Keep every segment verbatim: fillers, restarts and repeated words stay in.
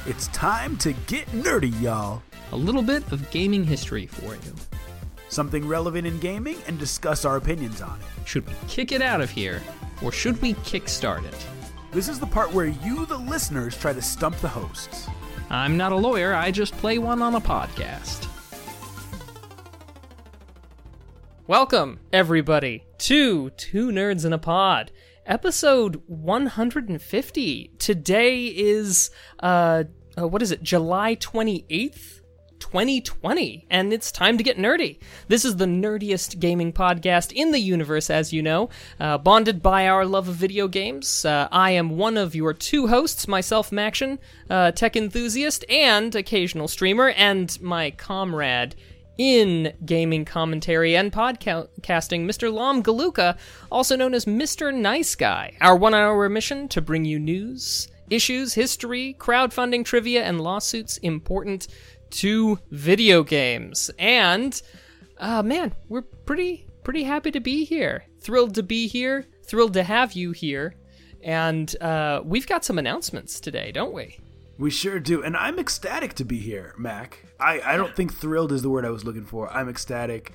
It's time to get nerdy, y'all. A little bit of gaming history for you. Something relevant in gaming and discuss our opinions on it. Should we kick it out of here, or should we kickstart it? This is the part where you, the listeners, try to stump the hosts. I'm not a lawyer, I just play one on a podcast. Welcome, everybody, to Two Nerds in a Pod, episode one hundred fifty. Today is, uh, uh, what is it, July twenty-eighth, twenty twenty, and it's time to get nerdy. This is the nerdiest gaming podcast in the universe, as you know, uh, bonded by our love of video games. Uh, I am one of your two hosts, myself, Maction, uh, tech enthusiast and occasional streamer, and my comrade in gaming commentary and podcasting, Mister Lam Galuka, also known as Mister Nice Guy. Our one-hour mission to bring you news, issues, history, crowdfunding, trivia, and lawsuits important to video games. And, uh, man, we're pretty, pretty happy to be here. Thrilled to be here. Thrilled to have you here. And uh, we've got some announcements today, don't we? We sure do, and I'm ecstatic to be here, Mac. I, I don't think thrilled is the word I was looking for. I'm ecstatic.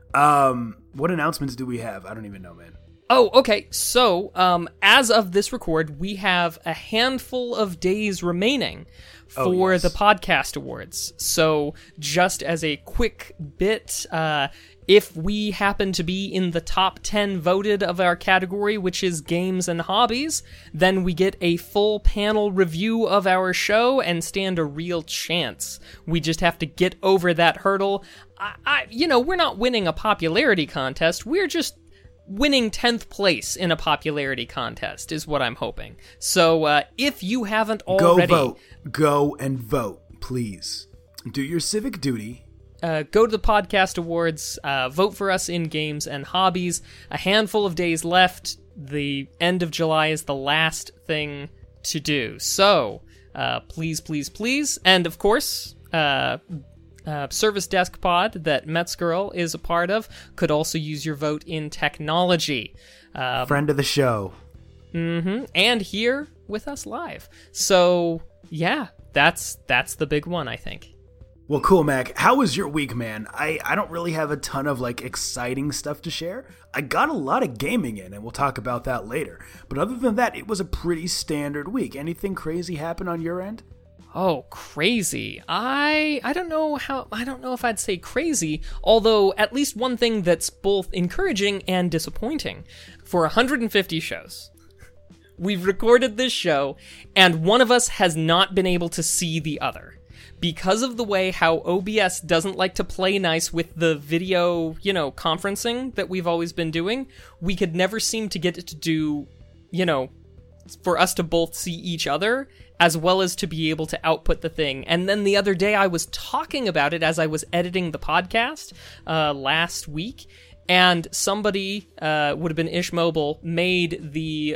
Um, what announcements do we have? I don't even know, man. Oh, okay. So, um, as of this record, we have a handful of days remaining for oh, yes. the podcast awards. So, just as a quick bit, uh, if we happen to be in the top ten voted of our category, which is games and hobbies, then we get a full panel review of our show and stand a real chance. We just have to get over that hurdle. I, I you know, we're not winning a popularity contest. We're just winning tenth place in a popularity contest is what I'm hoping. So uh, if you haven't already... Go vote. Go and vote, please. Do your civic duty. Uh, go to the podcast awards, uh, vote for us in games and hobbies. A handful of days left. The end of July is the last thing to do. So, uh, please, please, please. And of course, uh, uh, Service Desk Pod that Metzgirl is a part of could also use your vote in technology. Um, Friend of the show. Mm-hmm. And here with us live. So, yeah, that's that's the big one, I think. Well, cool, Mac. How was your week, man? I, I don't really have a ton of, like, exciting stuff to share. I got a lot of gaming in, and we'll talk about that later. But other than that, it was a pretty standard week. Anything crazy happen on your end? Oh, crazy. I I don't know how, I don't know if I'd say crazy, although at least one thing that's both encouraging and disappointing. For one hundred fifty shows, we've recorded this show, and one of us has not been able to see the other. Because of the way how O B S doesn't like to play nice with the video, you know, conferencing that we've always been doing, we could never seem to get it to do, you know, for us to both see each other, as well as to be able to output the thing. And then the other day I was talking about it as I was editing the podcast uh, last week, and somebody, uh, would have been Ish Mobile, made the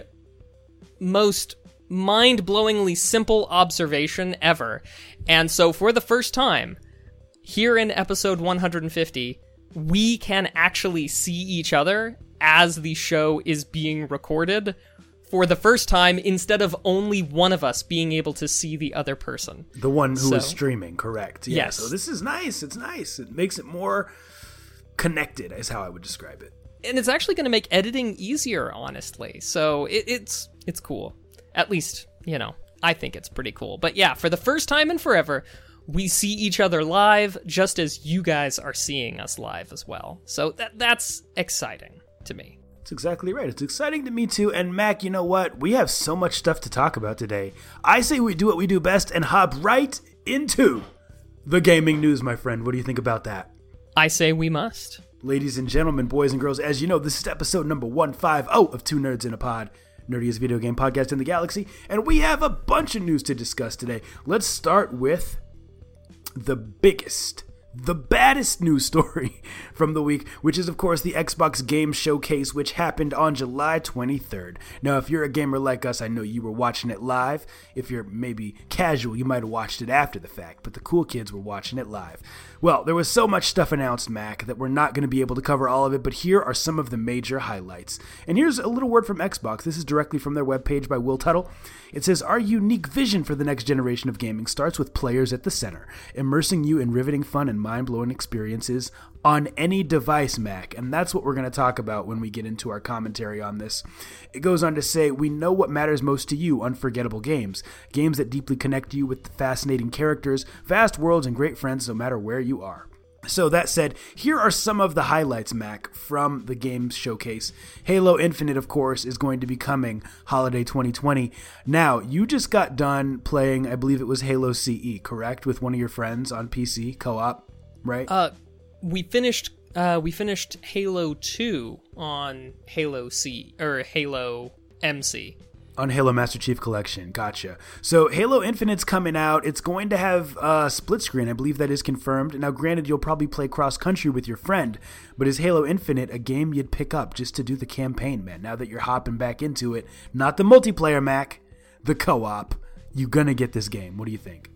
most mind-blowingly simple observation ever. And so for the first time, here in episode one hundred fifty, we can actually see each other as the show is being recorded for the first time, instead of only one of us being able to see the other person. The one who so, is streaming, correct. Yeah, yes. So this is nice. It's nice. It makes it more connected, is how I would describe it. And it's actually going to make editing easier, honestly. So it, it's it's cool. At least, you know, I think it's pretty cool. But yeah, for the first time in forever, we see each other live, just as you guys are seeing us live as well. So that that's exciting to me. That's exactly right. It's exciting to me too. And Mac, you know what? We have so much stuff to talk about today. I say we do what we do best and hop right into the gaming news, my friend. What do you think about that? I say we must. Ladies and gentlemen, boys and girls, as you know, this is episode number one fifty of Two Nerds in a Pod. Nerdiest video game podcast in the galaxy, and we have a bunch of news to discuss today. Let's start with the biggest, the baddest news story from the week, which is, of course, the Xbox Game Showcase, which happened on July twenty-third. Now, if you're a gamer like us, I know you were watching it live. If you're maybe casual, you might have watched it after the fact, but the cool kids were watching it live. Well, there was so much stuff announced, Mac, that we're not going to be able to cover all of it, but here are some of the major highlights. And here's a little word from Xbox. This is directly from their webpage by Will Tuttle. It says, our unique vision for the next generation of gaming starts with players at the center, immersing you in riveting fun and mind-blowing experiences on any device, Mac. And that's what we're going to talk about when we get into our commentary on this. It goes on to say, we know what matters most to you, unforgettable games. Games that deeply connect you with fascinating characters, vast worlds, and great friends no matter where you are. So that said, here are some of the highlights, Mac, from the games showcase. Halo Infinite, of course, is going to be coming holiday twenty twenty. Now, you just got done playing, I believe it was Halo C E, correct? With one of your friends on P C, co-op, right? Uh, we finished uh, we finished Halo two on Halo C, or Halo M C. On Halo Master Chief Collection, gotcha. So Halo Infinite's coming out. It's going to have uh, split screen. I believe that is confirmed. Now, granted, you'll probably play cross-country with your friend, but is Halo Infinite a game you'd pick up just to do the campaign, man? Now that you're hopping back into it, not the multiplayer, Mac, the co-op, you gonna get this game. What do you think?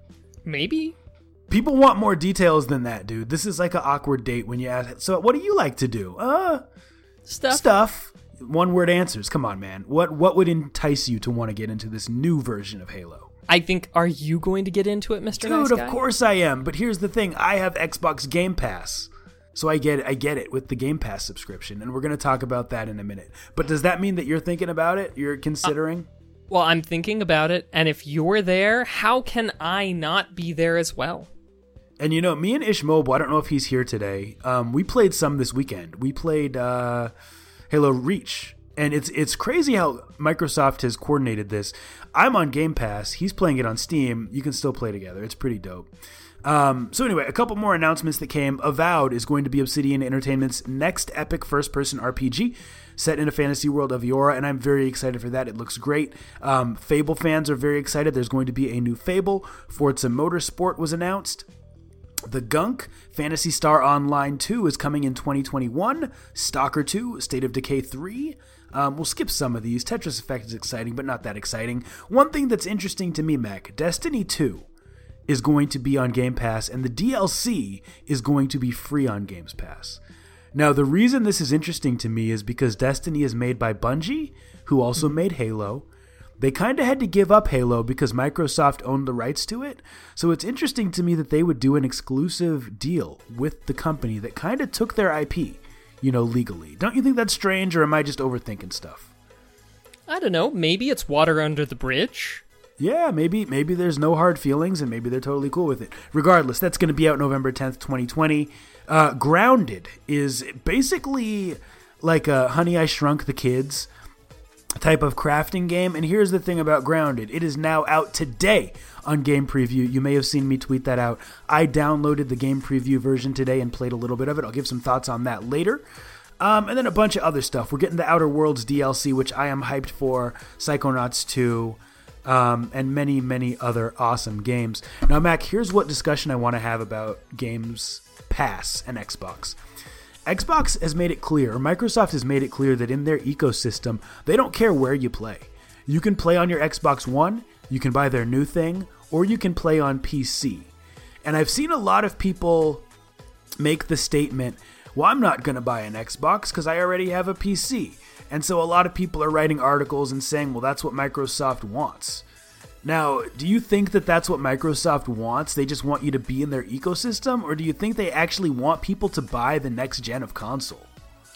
Maybe. People want more details than that, dude. This is like an awkward date when you ask, so what do you like to do? Uh, Stuff. Stuff. One word answers. Come on, man. What what would entice you to want to get into this new version of Halo? I think, are you going to get into it, Mister Dude, Nice Guy? of course I am. But here's the thing. I have Xbox Game Pass. So I get it. I get it with the Game Pass subscription. And we're going to talk about that in a minute. But does that mean that you're thinking about it? You're considering? Uh, well, I'm thinking about it. And if you're there, how can I not be there as well? And you know, me and Ish Mobile, I don't know if he's here today. Um, we played some this weekend. We played uh, Halo Reach. And it's it's crazy how Microsoft has coordinated this. I'm on Game Pass. He's playing it on Steam. You can still play together. It's pretty dope. Um, so anyway, a couple more announcements that came. Avowed is going to be Obsidian Entertainment's next epic first-person R P G set in a fantasy world of Eora, and I'm very excited for that. It looks great. Um, Fable fans are very excited. There's going to be a new Fable. Forza Motorsport was announced. The Gunk, Phantasy Star Online two is coming in twenty twenty-one. Stalker two, State of Decay three. Um, we'll skip some of these. Tetris Effect is exciting, but not that exciting. One thing that's interesting to me, Mac, Destiny two is going to be on Game Pass, and the D L C is going to be free on Game Pass. Now, the reason this is interesting to me is because Destiny is made by Bungie, who also made Halo. They kind of had to give up Halo because Microsoft owned the rights to it. So it's interesting to me that they would do an exclusive deal with the company that kind of took their I P, you know, legally. Don't you think that's strange, or am I just overthinking stuff? I don't know. Maybe it's water under the bridge. Yeah, maybe maybe there's no hard feelings, and maybe they're totally cool with it. Regardless, that's going to be out November tenth, twenty twenty. Uh, Grounded is basically like a Honey, I Shrunk the Kids type of crafting game. And here's the thing about Grounded. It is now out today on Game Preview. You may have seen me tweet that out. I downloaded the Game Preview version today and played a little bit of it. I'll give some thoughts on that later. Um, and then a bunch of other stuff. We're getting the Outer Worlds D L C, which I am hyped for, Psychonauts two, um, and many, many other awesome games. Now, Mac, here's what discussion I want to have about Games Pass and Xbox. Xbox has made it clear, or Microsoft has made it clear, that in their ecosystem, they don't care where you play. You can play on your Xbox One, you can buy their new thing, or you can play on P C. And I've seen a lot of people make the statement, well, I'm not going to buy an Xbox because I already have a P C. And so a lot of people are writing articles and saying, well, that's what Microsoft wants. Now, do you think that that's what Microsoft wants? They just want you to be in their ecosystem? Or do you think they actually want people to buy the next gen of console?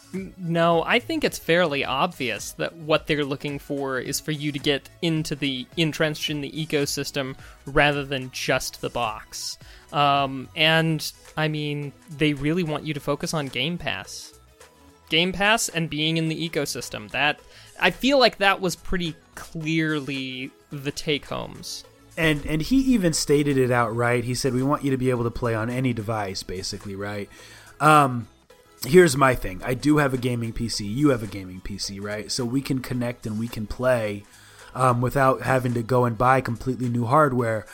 No, I think it's fairly obvious that what they're looking for is for you to get into the entrenched in the ecosystem rather than just the box. Um, and, I mean, they really want you to focus on Game Pass. Game Pass and being in the ecosystem. That I feel like that was pretty clearly the take-homes. And and he even stated it outright. He said, we want you to be able to play on any device, basically, right? Um, here's my thing. I do have a gaming P C. You have a gaming P C, right? So we can connect and we can play um, without having to go and buy completely new hardware.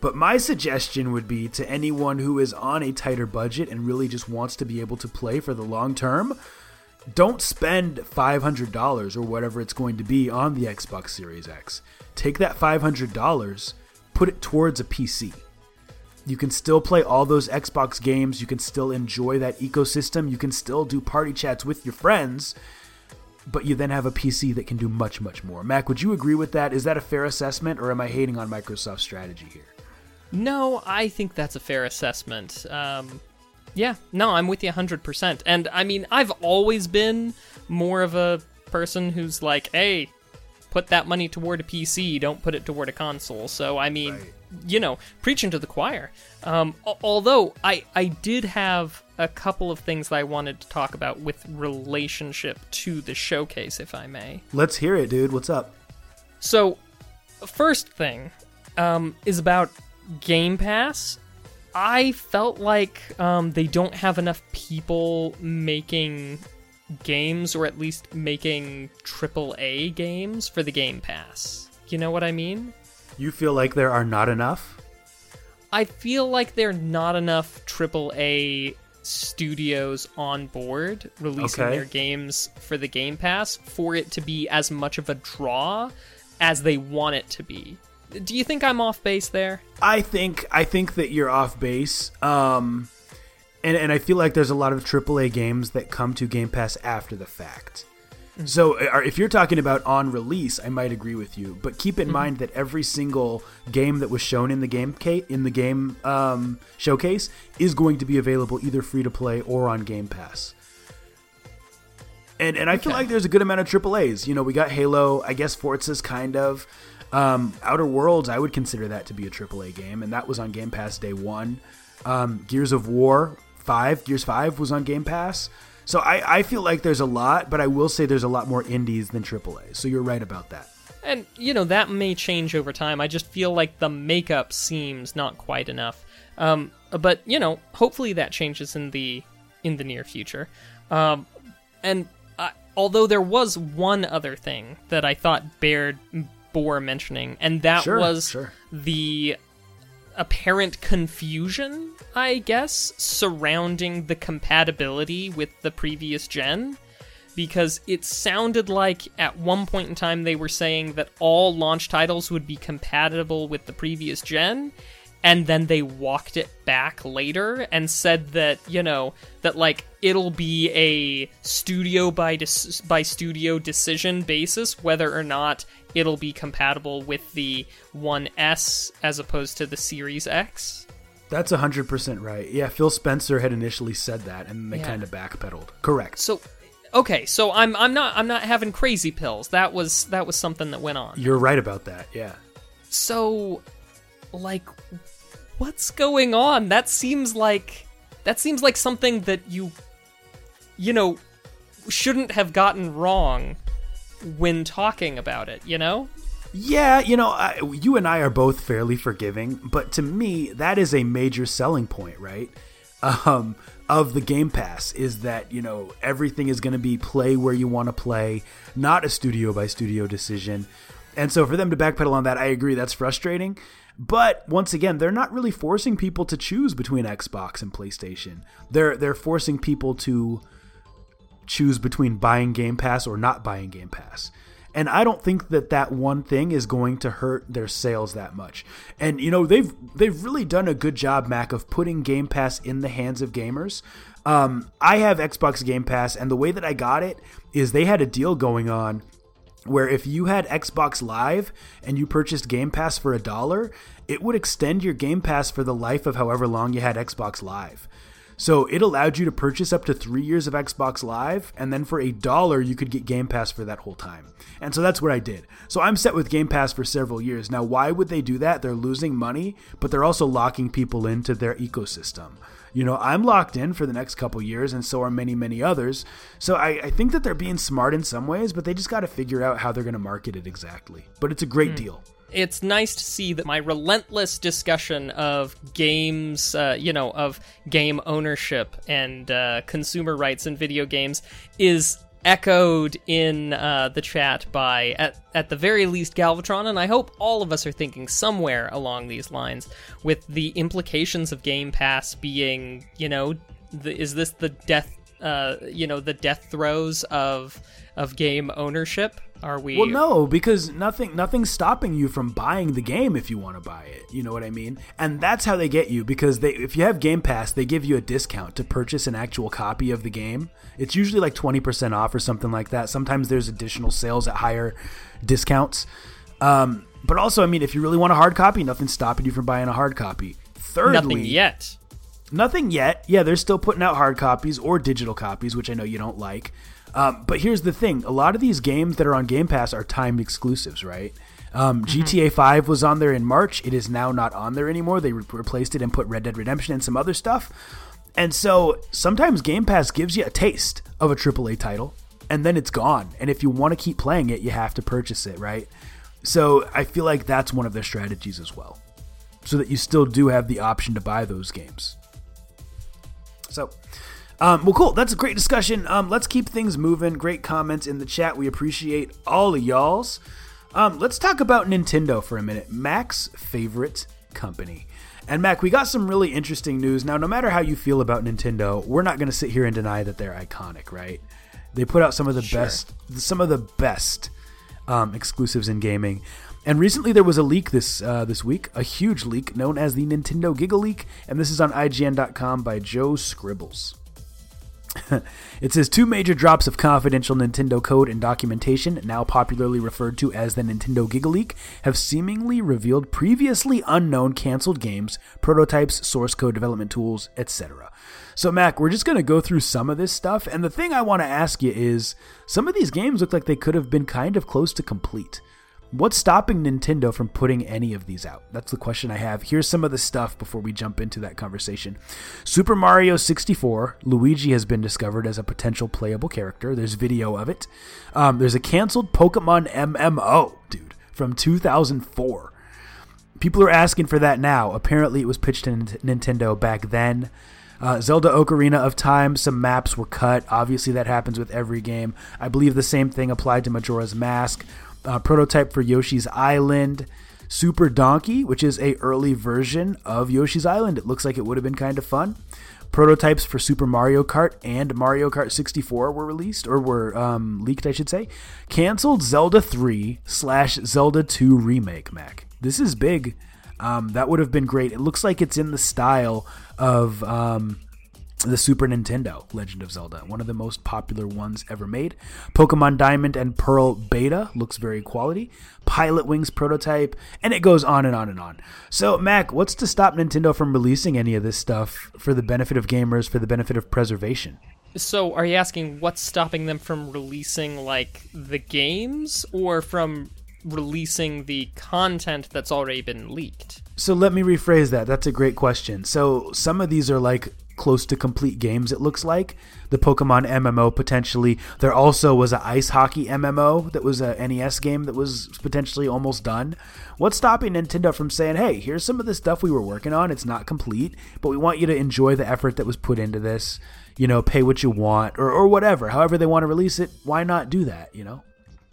But my suggestion would be to anyone who is on a tighter budget and really just wants to be able to play for the long term, don't spend five hundred dollars or whatever it's going to be on the Xbox Series X. Take that five hundred dollars, put it towards a P C. You can still play all those Xbox games. You can still enjoy that ecosystem. You can still do party chats with your friends, but you then have a P C that can do much, much more. Mac, would you agree with that? Is that a fair assessment, or am I hating on Microsoft's strategy here? No, I think that's a fair assessment. Um, yeah, no, I'm with you one hundred percent. And, I mean, I've always been more of a person who's like, hey, put that money toward a P C, don't put it toward a console. So, I mean... Right. You know, preaching to the choir. Um, although, I, I did have a couple of things that I wanted to talk about with relationship to the showcase, if I may. Let's hear it, dude. What's up? So, first thing um, is about Game Pass. I felt like um, they don't have enough people making games, or at least making triple A games for the Game Pass. You know what I mean? You feel like there are not enough? I feel like there are not enough triple A studios on board releasing okay. their games for the Game Pass for it to be as much of a draw as they want it to be. Do you think I'm off base there? I think I think that you're off base. Um, and, and I feel like there's a lot of triple A games that come to Game Pass after the fact. Mm-hmm. So if you're talking about on release, I might agree with you. But keep in mm-hmm. mind that every single game that was shown in the game in the game um, showcase is going to be available either free to play or on Game Pass. And and I okay. feel like there's a good amount of triple A's. You know, we got Halo. I guess Forza's kind of. Um, Outer Worlds, I would consider that to be a triple A game, and that was on Game Pass day one. Um, Gears of War five, Gears five was on Game Pass. So I, I feel like there's a lot, but I will say there's a lot more indies than triple A. So you're right about that. And, you know, that may change over time. I just feel like the makeup seems not quite enough. Um, but, you know, hopefully that changes in the in the near future. Um, and uh, although there was one other thing that I thought bared, bore mentioning, and that sure, was sure. the apparent confusion, I guess, surrounding the compatibility with the previous gen, because it sounded like at one point in time they were saying that all launch titles would be compatible with the previous gen, and then they walked it back later and said that, you know, that like it'll be a studio by dis- by studio decision basis whether or not it'll be compatible with the one S as opposed to the Series X. That's one hundred percent right. Yeah, Phil Spencer had initially said that, and they yeah. kind of backpedaled. Correct. So, okay, so I'm I'm not I'm not having crazy pills. That was that was something that went on. You're right about that. Yeah. So, like, what's going on? That seems like that seems like something that you you know shouldn't have gotten wrong when talking about it, you know? Yeah, you know, I, you and I are both fairly forgiving, but to me, that is a major selling point, right? Um, of the Game Pass is that, you know, everything is going to be play where you want to play, not a studio by studio decision. And so for them to backpedal on that, I agree, that's frustrating. But once again, they're not really forcing people to choose between Xbox and PlayStation. They're they're forcing people to choose between buying Game Pass or not buying Game Pass. And I don't think that that one thing is going to hurt their sales that much. And, you know, they've they've really done a good job, Mac, of putting Game Pass in the hands of gamers. Um, I have Xbox Game Pass, and the way that I got it is they had a deal going on where if you had Xbox Live and you purchased Game Pass for a dollar, it would extend your Game Pass for the life of however long you had Xbox Live. So it allowed you to purchase up to three years of Xbox Live, and then for a dollar, you could get Game Pass for that whole time. And so that's what I did. So I'm set with Game Pass for several years. Now, why would they do that? They're losing money, but they're also locking people into their ecosystem. You know, I'm locked in for the next couple years, and so are many, many others. So I, I think that they're being smart in some ways, but they just got to figure out how they're going to market it exactly. But it's a great mm. deal. It's nice to see that my relentless discussion of games, uh, you know, of game ownership and uh, consumer rights in video games is echoed in uh, the chat by, at, at the very least, Galvatron, and I hope all of us are thinking somewhere along these lines, with the implications of Game Pass being, you know, the, is this the death, uh, you know, the death throes of of game ownership? Are we? Well, no, because nothing nothing's stopping you from buying the game if you want to buy it. You know what I mean? And that's how they get you, because they if you have Game Pass, they give you a discount to purchase an actual copy of the game. It's usually like twenty percent off or something like that. Sometimes there's additional sales at higher discounts. Um, but also, I mean, if you really want a hard copy, nothing's stopping you from buying a hard copy. Thirdly, nothing yet. Nothing yet. Yeah, they're still putting out hard copies or digital copies, which I know you don't like. Um, but here's the thing. A lot of these games that are on Game Pass are timed exclusives, right? Um, mm-hmm. G T A five was on there in March. It is now not on there anymore. They re- replaced it and put Red Dead Redemption and some other stuff. And so sometimes Game Pass gives you a taste of a triple A title, and then it's gone. And if you want to keep playing it, you have to purchase it, right? So I feel like that's one of their strategies as well, so that you still do have the option to buy those games. So... Um, well, cool. That's a great discussion. Um, let's keep things moving. Great comments in the chat. We appreciate all of y'all's. Um, let's talk about Nintendo for a minute. Mac's favorite company. And Mac, we got some really interesting news. Now, no matter how you feel about Nintendo, we're not going to sit here and deny that they're iconic, right? They put out some of the sure. best, some of the best um, exclusives in gaming. And recently there was a leak this uh, this week, a huge leak known as the Nintendo Giga Leak, and this is on I G N dot com by Joe Scribbles. It says two major drops of confidential Nintendo code and documentation, now popularly referred to as the Nintendo Giga Leak, have seemingly revealed previously unknown canceled games, prototypes, source code development tools, et cetera. So, Mac, we're just going to go through some of this stuff, and the thing I want to ask you is, some of these games look like they could have been kind of close to complete. What's stopping Nintendo from putting any of these out? That's the question I have. Here's some of the stuff before we jump into that conversation. Super Mario sixty-four, Luigi has been discovered as a potential playable character. There's video of it. Um, there's a canceled Pokemon M M O, dude, from two thousand four. People are asking for that now. Apparently it was pitched to Nintendo back then. Uh, Zelda Ocarina of Time, some maps were cut. Obviously that happens with every game. I believe the same thing applied to Majora's Mask. Uh, prototype for Yoshi's Island, Super Donkey, which is a early version of Yoshi's Island. It looks like it would have been kind of fun. Prototypes for Super Mario Kart and Mario Kart sixty-four were released, or were um, leaked, I should say. Canceled Zelda three slash Zelda two Remake, Mac. This is big. Um, that would have been great. It looks like it's in the style of... Um, the Super Nintendo Legend of Zelda, one of the most popular ones ever made. Pokemon Diamond and Pearl Beta looks very quality. Pilot Wings prototype, and it goes on and on and on. So, Mac, what's to stop Nintendo from releasing any of this stuff for the benefit of gamers, for the benefit of preservation? So, are you asking what's stopping them from releasing, like, the games, or from releasing the content that's already been leaked? So, let me rephrase that. That's a great question. So, some of these are, like, close to complete games, it looks like. The Pokemon M M O, potentially. There also was an ice hockey M M O that was an N E S game that was potentially almost done. What's stopping Nintendo from saying, hey, here's some of the stuff we were working on. It's not complete, but we want you to enjoy the effort that was put into this. You know, pay what you want, or, or whatever. However they want to release it, why not do that, you know?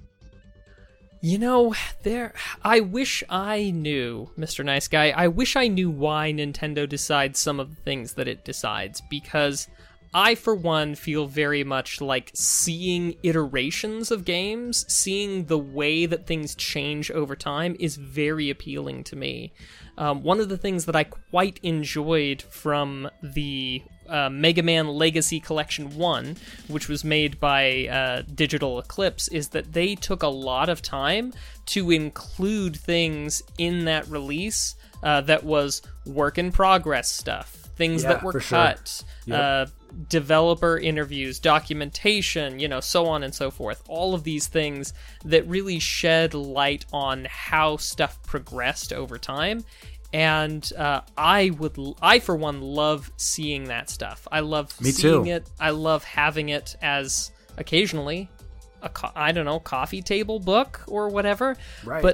You know, there. I wish I knew, Mister Nice Guy. I wish I knew why Nintendo decides some of the things that it decides, because I, for one, feel very much like seeing iterations of games, seeing the way that things change over time is very appealing to me. Um, one of the things that I quite enjoyed from the uh, Mega Man Legacy Collection one, which was made by uh, Digital Eclipse, is that they took a lot of time to include things in that release uh, that was work in progress stuff, things yeah, that were for cut, sure. Yep. uh, developer interviews, documentation, you know, so on and so forth. All of these things that really shed light on how stuff progressed over time. And uh, I would, I for one, love seeing that stuff. I love Me seeing too. it. I love having it as occasionally a, co- I don't know, coffee table book or whatever. Right. But I,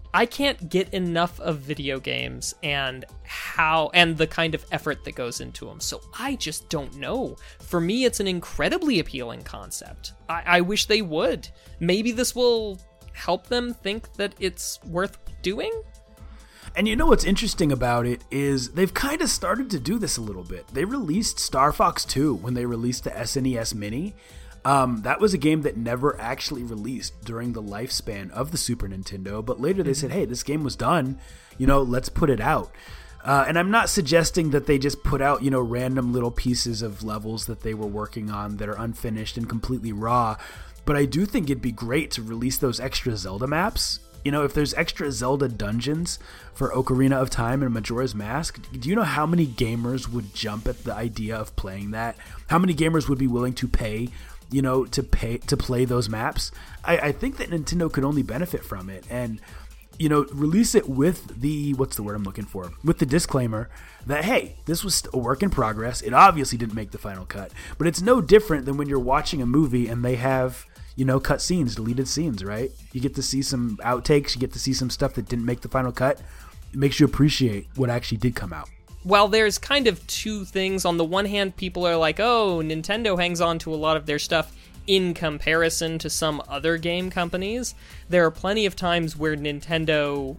I can't get enough of video games and how and the kind of effort that goes into them. So I just don't know. For me, it's an incredibly appealing concept. I, I wish they would. Maybe this will help them think that it's worth doing? And you know what's interesting about it is they've kind of started to do this a little bit. They released Star Fox two when they released the S N E S Mini. Um, that was a game that never actually released during the lifespan of the Super Nintendo, but later they said, hey, this game was done, you know, let's put it out. Uh, and I'm not suggesting that they just put out, you know, random little pieces of levels that they were working on that are unfinished and completely raw, but I do think it'd be great to release those extra Zelda maps. You know, if there's extra Zelda dungeons for Ocarina of Time and Majora's Mask, do you know how many gamers would jump at the idea of playing that? How many gamers would be willing to pay you know, to pay to play those maps? I, I think that Nintendo could only benefit from it, and you know, release it with the what's the word I'm looking for? With the disclaimer that hey, this was a work in progress. It obviously didn't make the final cut, but it's no different than when you're watching a movie and they have you know cut scenes, deleted scenes, right? You get to see some outtakes, you get to see some stuff that didn't make the final cut. It makes you appreciate what actually did come out. Well, there's kind of two things. On the one hand, people are like, oh, Nintendo hangs on to a lot of their stuff in comparison to some other game companies. There are plenty of times where Nintendo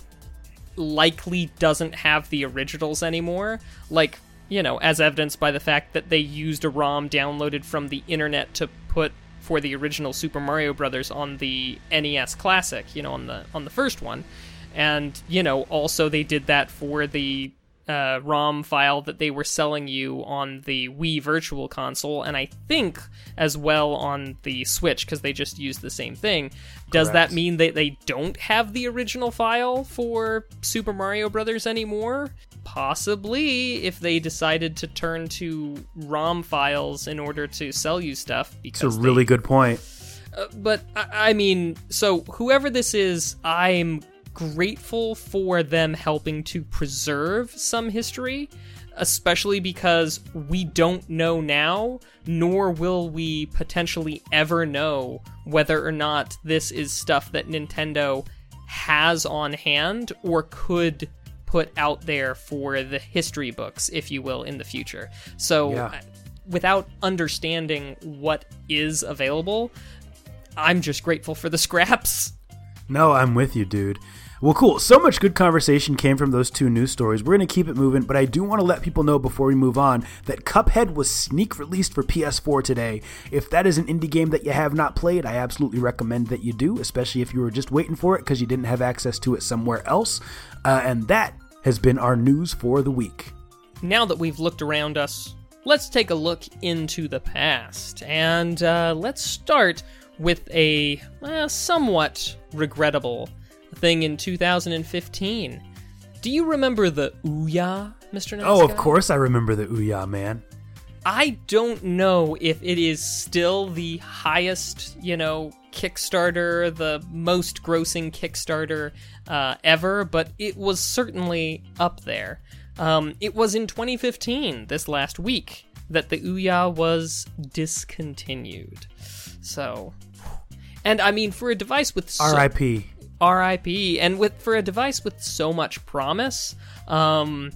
likely doesn't have the originals anymore. Like, you know, as evidenced by the fact that they used a ROM downloaded from the internet to put for the original Super Mario Brothers on the N E S Classic, you know, on the on the first one. And, you know, also they did that for the Uh, ROM file that they were selling you on the Wii Virtual Console, and I think as well on the Switch, because they just used the same thing. Does Correct. that mean that they don't have the original file for Super Mario Brothers anymore? Possibly, if they decided to turn to ROM files in order to sell you stuff. Because it's a really they, good point. Uh, but, I, I mean, so whoever this is, I'm grateful for them helping to preserve some history, especially because we don't know now, nor will we potentially ever know whether or not this is stuff that Nintendo has on hand or could put out there for the history books, if you will, in the future. So yeah. Without understanding what is available, I'm just grateful for the scraps. No, I'm with you, dude. Well, cool. So much good conversation came from those two news stories. We're going to keep it moving, but I do want to let people know before we move on that Cuphead was sneak released for P S four today. If that is an indie game that you have not played, I absolutely recommend that you do, especially if you were just waiting for it because you didn't have access to it somewhere else. Uh, and that has been our news for the week. Now that we've looked around us, let's take a look into the past. And uh, let's start with a uh, somewhat regrettable thing in two thousand fifteen. Do you remember the Ouya, Mister Nice Oh, of Guy? course I remember the Ouya, man. I don't know if it is still the highest, you know, Kickstarter, the most grossing Kickstarter uh, ever, but it was certainly up there. Um, it was in twenty fifteen, this last week, that the Ouya was discontinued. So, and I mean, for a device with so- R I P R I P And with for a device with so much promise, um,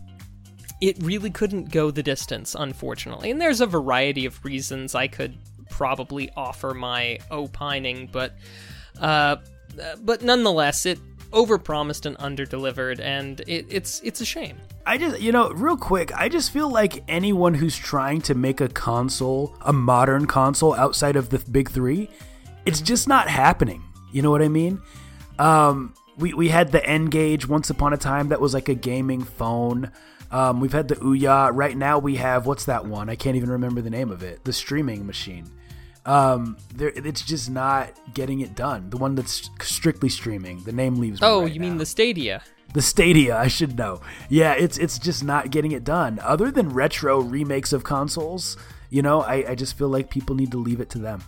it really couldn't go the distance, unfortunately. And there's a variety of reasons I could probably offer my opining, but uh, but nonetheless, it overpromised and underdelivered, and it, it's it's a shame. I just, you know, real quick, I just feel like anyone who's trying to make a console, a modern console outside of the big three, it's just not happening. You know what I mean? Um, we, we had the N-Gage once upon a time that was like a gaming phone. Um, we've had the Ouya. Right now we have, what's that one? I can't even remember the name of it. The streaming machine. Um, there, it's just not getting it done. The one that's strictly streaming. The name leaves me Oh, right you now. mean the Stadia? The Stadia, I should know. Yeah, it's it's just not getting it done. Other than retro remakes of consoles, you know, I, I just feel like people need to leave it to them.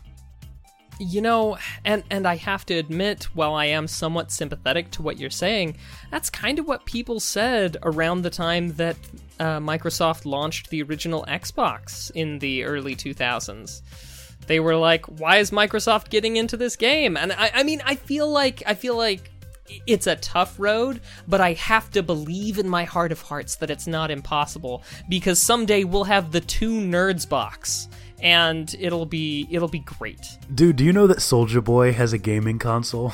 You know, and, and I have to admit, while I am somewhat sympathetic to what you're saying, that's kind of what people said around the time that uh, Microsoft launched the original Xbox in the early two thousands. They were like, why is Microsoft getting into this game? And I, I mean, I feel like I feel like it's a tough road, but I have to believe in my heart of hearts that it's not impossible, because someday we'll have the two nerds box, and it'll be it'll be great. Dude, do you know that Soulja Boy has a gaming console?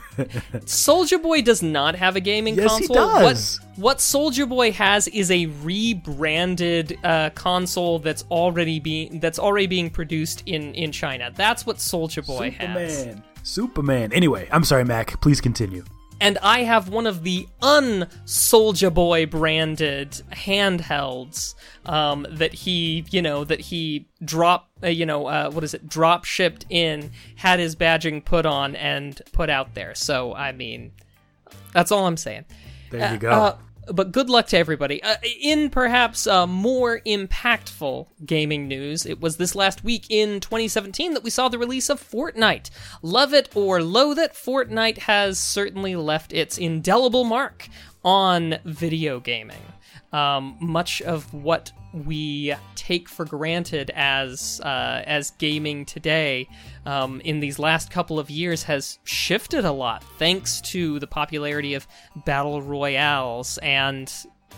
Soulja Boy does not have a gaming yes, console. Yes, he does. What, what Soulja Boy has is a rebranded uh, console that's already being that's already being produced in, in China. That's what Soulja Boy Superman. has. Superman. Superman. Anyway, I'm sorry, Mac. Please continue. And I have one of the un-Soulja Boy branded handhelds um, that he, you know, that he drop, uh, you know, uh, what is it, drop shipped in, had his badging put on, and put out there. So, I mean, that's all I'm saying. There you go. Uh, but good luck to everybody. Uh, in perhaps uh, more impactful gaming news, it was this last week in twenty seventeen that we saw the release of Fortnite. Love it or loathe it, Fortnite has certainly left its indelible mark on video gaming. Um, much of what we take for granted as uh, as gaming today um, in these last couple of years has shifted a lot thanks to the popularity of battle royales and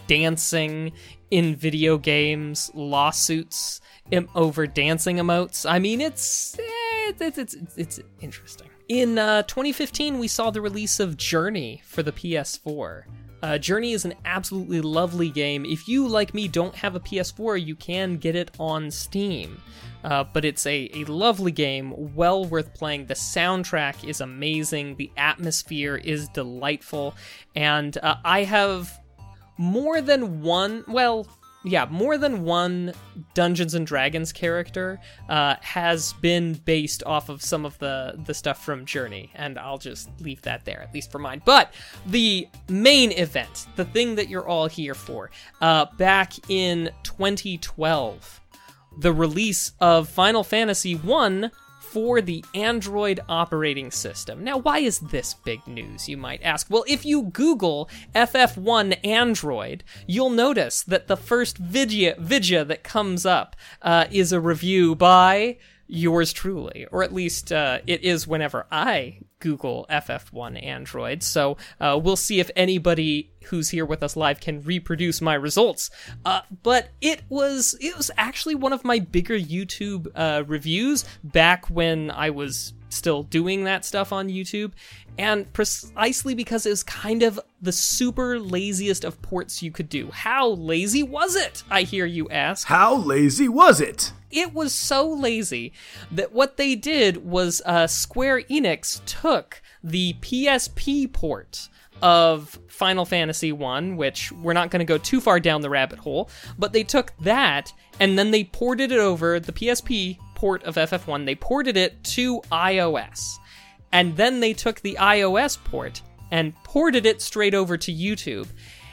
dancing in video games, lawsuits im- over dancing emotes. I mean, it's eh, it's it's, it's, it's interesting. In uh, twenty fifteen, we saw the release of Journey for the P S four. Uh, Journey is an absolutely lovely game. If you, like me, don't have a P S four, you can get it on Steam. Uh, but it's a, a lovely game, well worth playing. The soundtrack is amazing. The atmosphere is delightful. And uh, I have more than one, well, yeah, more than one Dungeons and Dragons character uh, has been based off of some of the, the stuff from Journey, and I'll just leave that there, at least for mine. But the main event, the thing that you're all here for, uh, back in twenty twelve, the release of Final Fantasy one for the Android operating system. Now, why is this big news, you might ask? Well, if you Google F F one Android, you'll notice that the first video, video that comes up uh, is a review by yours truly, or at least uh, it is whenever I Google F F one Android. So uh, we'll see if anybody who's here with us live can reproduce my results. Uh, but it was it was actually one of my bigger YouTube uh, reviews back when I was still doing that stuff on YouTube, and precisely because it was kind of the super laziest of ports you could do. How lazy was it, I hear you ask? How lazy was it? It was so lazy that what they did was uh, Square Enix took the P S P port of Final Fantasy one, which we're not going to go too far down the rabbit hole, but they took that and then they ported it over, the P S P port of F F one, they ported it to iOS. And then they took the iOS port and ported it straight over to YouTube.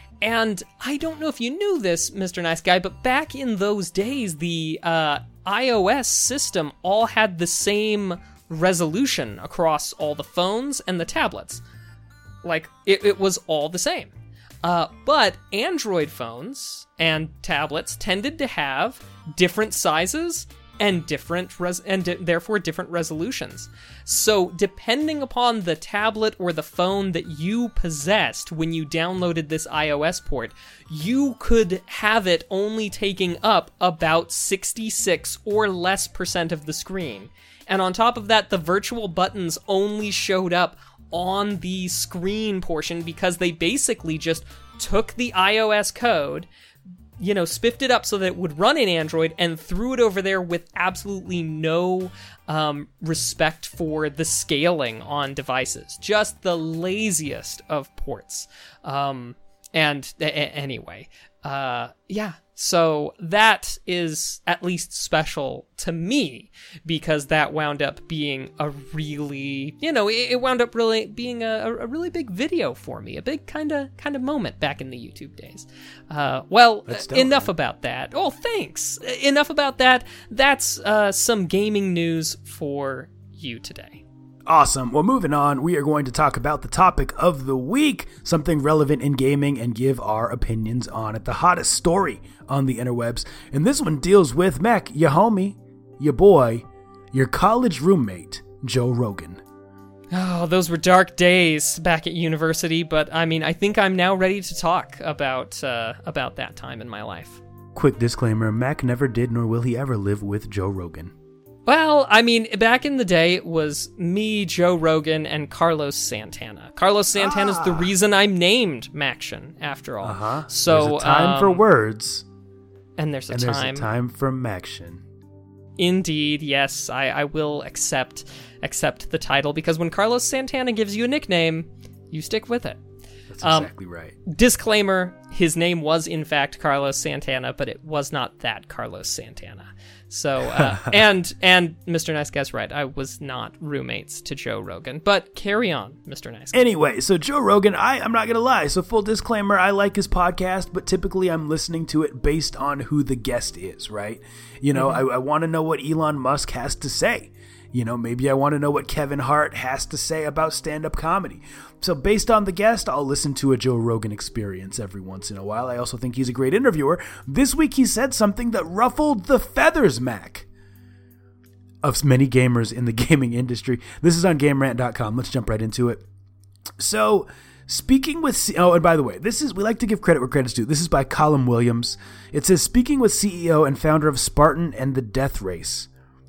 And I don't know if you knew this, Mister Nice Guy, but back in those days, the uh, iOS system all had the same resolution across all the phones and the tablets. Like, it, it was all the same. Uh, but Android phones and tablets tended to have different sizes and different res- and di- therefore different resolutions. So depending upon the tablet or the phone that you possessed when you downloaded this iOS port, you could have it only taking up about sixty-six or less percent of the screen. And on top of that, the virtual buttons only showed up on the screen portion because they basically just took the iOS code, you know, spiffed it up so that it would run in Android and threw it over there with absolutely no um, respect for the scaling on devices. Just the laziest of ports. Um, and a- a- anyway, uh, yeah. So that is at least special to me because that wound up being a really, you know, it, it wound up really being a, a really big video for me, a big kind of kind of moment back in the YouTube days. Uh, well, dope, enough man. about that. Oh, thanks. Enough about that. That's uh, some gaming news for you today. Awesome. Well, moving on, we are going to talk about the topic of the week, something relevant in gaming, and give our opinions on it. The hottest story on the interwebs. And this one deals with, Mac, your homie, your boy, your college roommate, Joe Rogan. Oh, those were dark days back at university, but I mean, I think I'm now ready to talk about uh, about that time in my life. Quick disclaimer, Mac never did nor will he ever live with Joe Rogan. Well, I mean, back in the day, it was me, Joe Rogan, and Carlos Santana. Carlos Santana's ah. the reason I'm named Maction, after all. Uh-huh. So, there's a time um, for words. And there's a and time. there's a time for Maction. Indeed, yes, I, I will accept accept the title, because when Carlos Santana gives you a nickname, you stick with it. That's exactly um, right. Disclaimer, his name was in fact Carlos Santana, but it was not that Carlos Santana. So, uh, and and Mister Nice Guy's right, I was not roommates to Joe Rogan. But carry on, Mister Nice Guy. Anyway, so Joe Rogan, I, I'm not going to lie. So full disclaimer, I like his podcast, but typically I'm listening to it based on who the guest is, right? You know, mm-hmm. I, I want to know what Elon Musk has to say. You know, maybe I want to know what Kevin Hart has to say about stand-up comedy. So based on the guest, I'll listen to a Joe Rogan Experience every once in a while. I also think he's a great interviewer. This week he said something that ruffled the feathers, Mac, of many gamers in the gaming industry. This is on Game Rant dot com. Let's jump right into it. So, speaking with... C- oh, and by the way, this is... We like to give credit where credit's due. This is by Colin Williams. It says, speaking with C E O and founder of Spartan and the Death Race,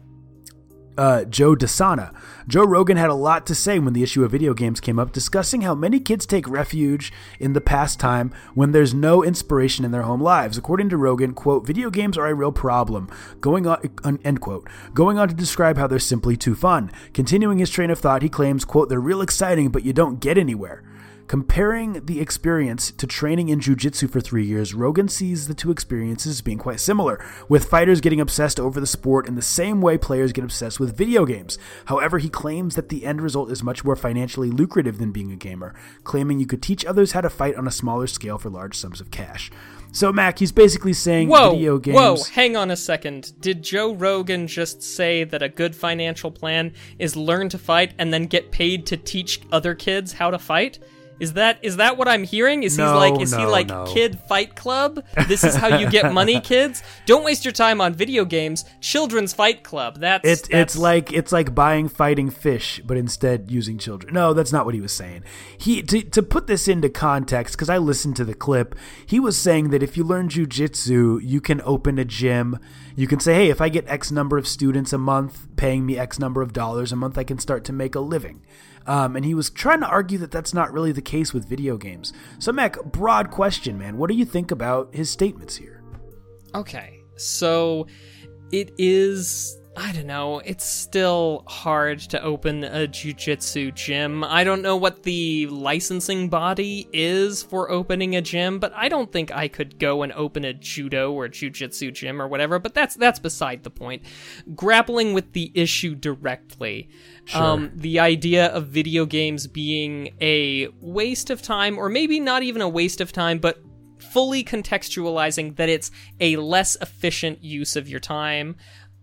Uh, Joe DeSana. Joe Rogan had a lot to say when the issue of video games came up, discussing how many kids take refuge in the pastime when there's no inspiration in their home lives. According to Rogan, quote, video games are a real problem. Going on, end quote. Going on to describe how they're simply too fun. Continuing his train of thought, he claims, quote, they're real exciting, but you don't get anywhere. Comparing the experience to training in jiu-jitsu for three years, Rogan sees the two experiences being quite similar, with fighters getting obsessed over the sport in the same way players get obsessed with video games. However, he claims that the end result is much more financially lucrative than being a gamer, claiming you could teach others how to fight on a smaller scale for large sums of cash. So, Mac, he's basically saying whoa, video games... Whoa, hang on a second. Did Joe Rogan just say that a good financial plan is learn to fight and then get paid to teach other kids how to fight? Is that is that what I'm hearing? Is no, he like is no, he like no. Kid Fight Club? This is how you get money, kids. Don't waste your time on video games. Children's Fight Club. That's it's that's... it's like it's like buying fighting fish, but instead using children. No, that's not what he was saying. He to to put this into context, because I listened to the clip. He was saying that if you learn jiu-jitsu, you can open a gym. You can say, hey, if I get X number of students a month paying me X number of dollars a month, I can start to make a living. Um, and he was trying to argue that that's not really the case with video games. So, Mac, broad question, man. What do you think about his statements here? Okay, so it is... I don't know, it's still hard to open a jiu-jitsu gym. I don't know what the licensing body is for opening a gym, but I don't think I could go and open a judo or jiu-jitsu gym or whatever, but that's that's beside the point. Grappling with the issue directly, sure. um, the idea of video games being a waste of time, or maybe not even a waste of time, but fully contextualizing that it's a less efficient use of your time,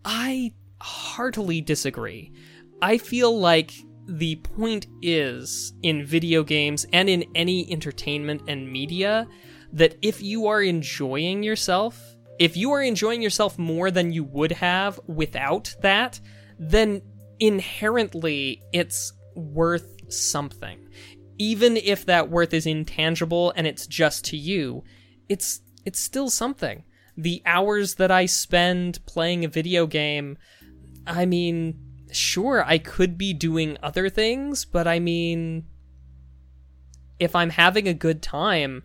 I heartily disagree. I feel like the point is, in video games and in any entertainment and media, that if you are enjoying yourself, if you are enjoying yourself more than you would have without that, then inherently it's worth something. Even if that worth is intangible and it's just to you, it's it's still something. The hours that I spend playing a video game, I mean, sure, I could be doing other things, but I mean, if I'm having a good time,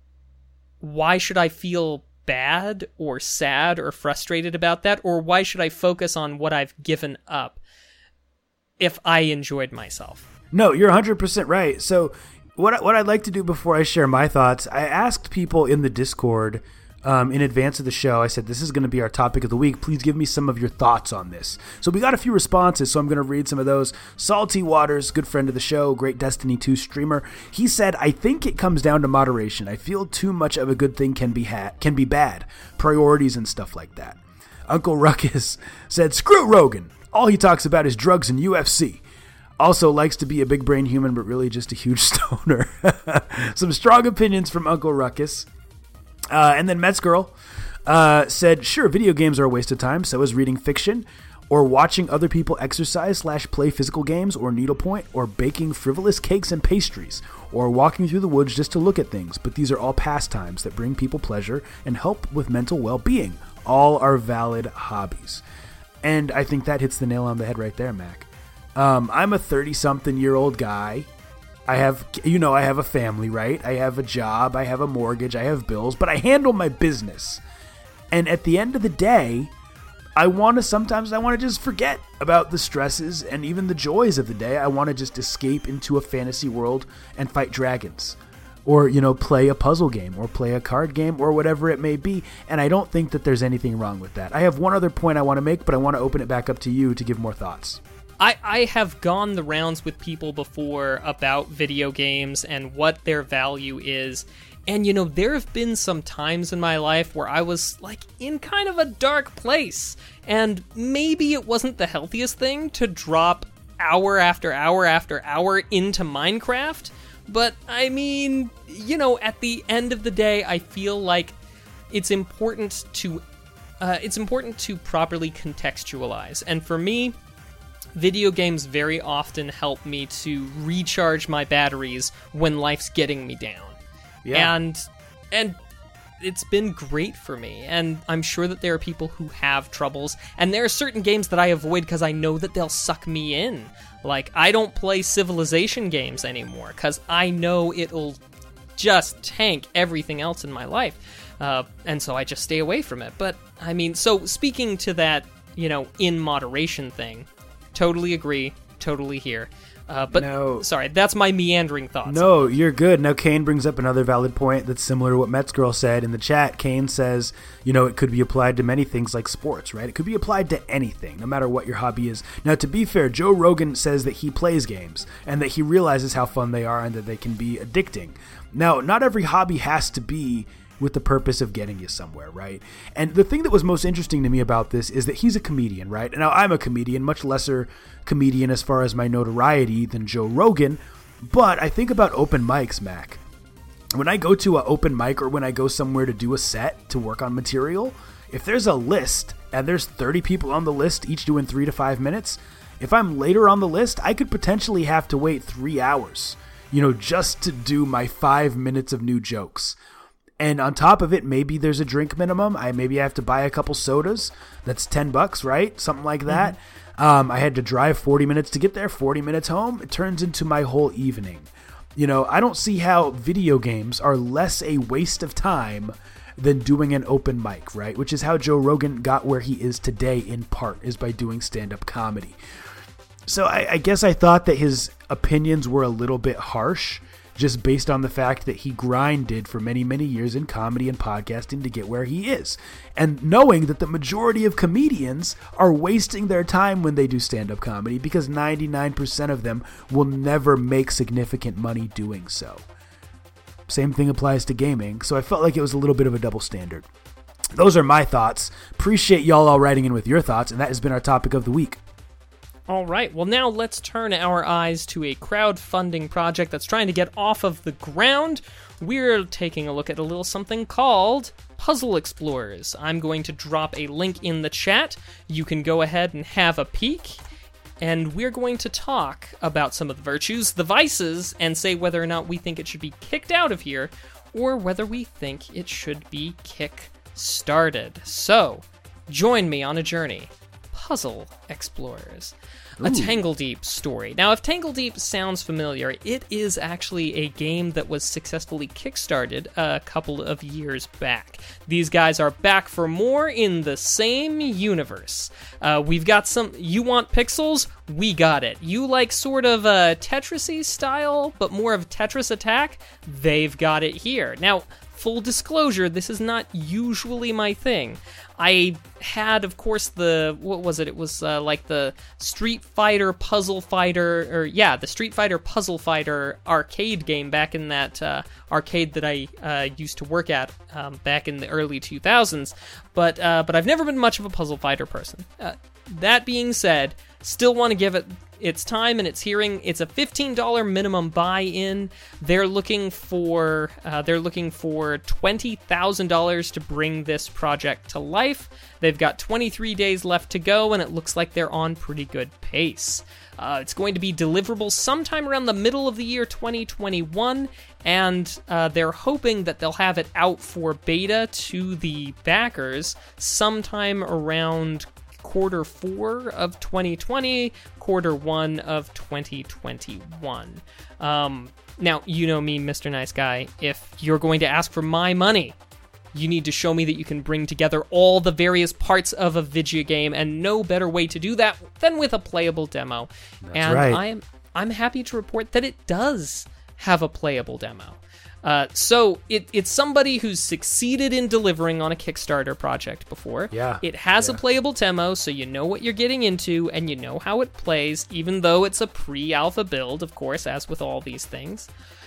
why should I feel bad or sad or frustrated about that? Or why should I focus on what I've given up if I enjoyed myself? No, you're one hundred percent right. So what, what I'd like to do before I share my thoughts, I asked people in the Discord Um, in advance of the show. I said, this is going to be our topic of the week. Please give me some of your thoughts on this. So we got a few responses, so I'm going to read some of those. Salty Waters, good friend of the show, great Destiny two streamer. He said, I think it comes down to moderation. I feel too much of a good thing can be ha- can be bad. Priorities and stuff like that. Uncle Ruckus said, screw Rogan. All he talks about is drugs and U F C. Also likes to be a big brain human, but really just a huge stoner. Some strong opinions from Uncle Ruckus. Uh, and then Mets Girl uh, said, sure, video games are a waste of time. So is reading fiction. or watching other people exercise slash play physical games or needlepoint, or baking frivolous cakes and pastries, or walking through the woods just to look at things. But these are all pastimes that bring people pleasure and help with mental well-being. All are valid hobbies. And I think that hits the nail on the head right there, Mac. Um, I'm a thirty-something-year-old guy. I have, you know, I have a family, right? I have a job, I have a mortgage, I have bills, but I handle my business. And at the end of the day, I want to sometimes I want to just forget about the stresses and even the joys of the day. I want to just escape into a fantasy world and fight dragons, or, you know, play a puzzle game or play a card game or whatever it may be. And I don't think that there's anything wrong with that. I have one other point I want to make, but I want to open it back up to you to give more thoughts. I, I have gone the rounds with people before about video games and what their value is. And, you know, there have been some times in my life where I was, like, in kind of a dark place. And maybe it wasn't the healthiest thing to drop hour after hour after hour into Minecraft. But, I mean, you know, at the end of the day, I feel like it's important to, uh, it's important to properly contextualize. And for me, video games very often help me to recharge my batteries when life's getting me down. Yeah. And and it's been great for me. And I'm sure that there are people who have troubles. And there are certain games that I avoid because I know that they'll suck me in. Like, I don't play Civilization games anymore because I know it'll just tank everything else in my life. Uh, and so I just stay away from it. But, I mean, so speaking to that, you know, in moderation thing, totally agree, totally here. Uh, but, no. sorry, that's my meandering thoughts. No, you're good. Now, Kane brings up another valid point that's similar to what Mets Girl said in the chat. Kane says, you know, it could be applied to many things like sports, right? It could be applied to anything, no matter what your hobby is. Now, to be fair, Joe Rogan says that he plays games and that he realizes how fun they are and that they can be addicting. Now, not every hobby has to be with the purpose of getting you somewhere, right? And the thing that was most interesting to me about this is that he's a comedian, right? Now, I'm a comedian, much lesser comedian as far as my notoriety than Joe Rogan, but I think about open mics, Mac. When I go to an open mic or when I go somewhere to do a set to work on material, if there's a list and there's thirty people on the list, each doing three to five minutes, if I'm later on the list, I could potentially have to wait three hours, you know, just to do my five minutes of new jokes. And on top of it, maybe there's a drink minimum. I maybe I have to buy a couple sodas. That's ten bucks, right? Something like that. Mm-hmm. Um, I had to drive forty minutes to get there, forty minutes home. It turns into my whole evening. You know, I don't see how video games are less a waste of time than doing an open mic, right? Which is how Joe Rogan got where he is today, in part, is by doing stand-up comedy. So I, I guess I thought that his opinions were a little bit harsh, just based on the fact that he grinded for many, many years in comedy and podcasting to get where he is. And knowing that the majority of comedians are wasting their time when they do stand-up comedy because ninety-nine percent of them will never make significant money doing so. Same thing applies to gaming, so I felt like it was a little bit of a double standard. Those are my thoughts. Appreciate y'all all writing in with your thoughts, and that has been our topic of the week. All right, well now let's turn our eyes to a crowdfunding project that's trying to get off of the ground. We're taking a look at a little something called Puzzle Explorers. I'm going to drop a link in the chat. You can go ahead and have a peek. And we're going to talk about some of the virtues, the vices, and say whether or not we think it should be kicked out of here or whether we think it should be kick-started. So, join me on a journey. Puzzle Explorers. Ooh. A Tangledeep story. Now, if Tangledeep sounds familiar, it is actually a game that was successfully kickstarted a couple of years back. These guys are back for more in the same universe. Uh, we've got some... You want pixels? We got it. You like sort of a Tetris-y style, but more of Tetris Attack? They've got it here. Now, full disclosure, this is not usually my thing. I had, of course, the, what was it? It was uh, like the Street Fighter Puzzle Fighter, or yeah, the Street Fighter Puzzle Fighter arcade game back in that uh, arcade that I uh, used to work at um, back in the early two thousands. But uh, but I've never been much of a puzzle fighter person. Uh, that being said, still want to give it it's time and it's hearing. It's a fifteen dollars minimum buy-in. They're looking for uh, they're looking for twenty thousand dollars to bring this project to life. They've got twenty-three days left to go, and it looks like they're on pretty good pace. Uh, it's going to be deliverable sometime around the middle of the year twenty twenty-one, and uh, they're hoping that they'll have it out for beta to the backers sometime around quarter four of twenty twenty, quarter one of twenty twenty-one. Um, now, you know me, Mister Nice Guy. If you're going to ask for my money, you need to show me that you can bring together all the various parts of a video game, and no better way to do that than with a playable demo. That's and right. I'm I'm happy to report that it does have a playable demo. Uh, so it, it's somebody who's succeeded in delivering on a Kickstarter project before. Yeah, It has yeah. a playable demo, so you know what you're getting into, and you know how it plays, even though it's a pre-alpha build, of course, as with all these things.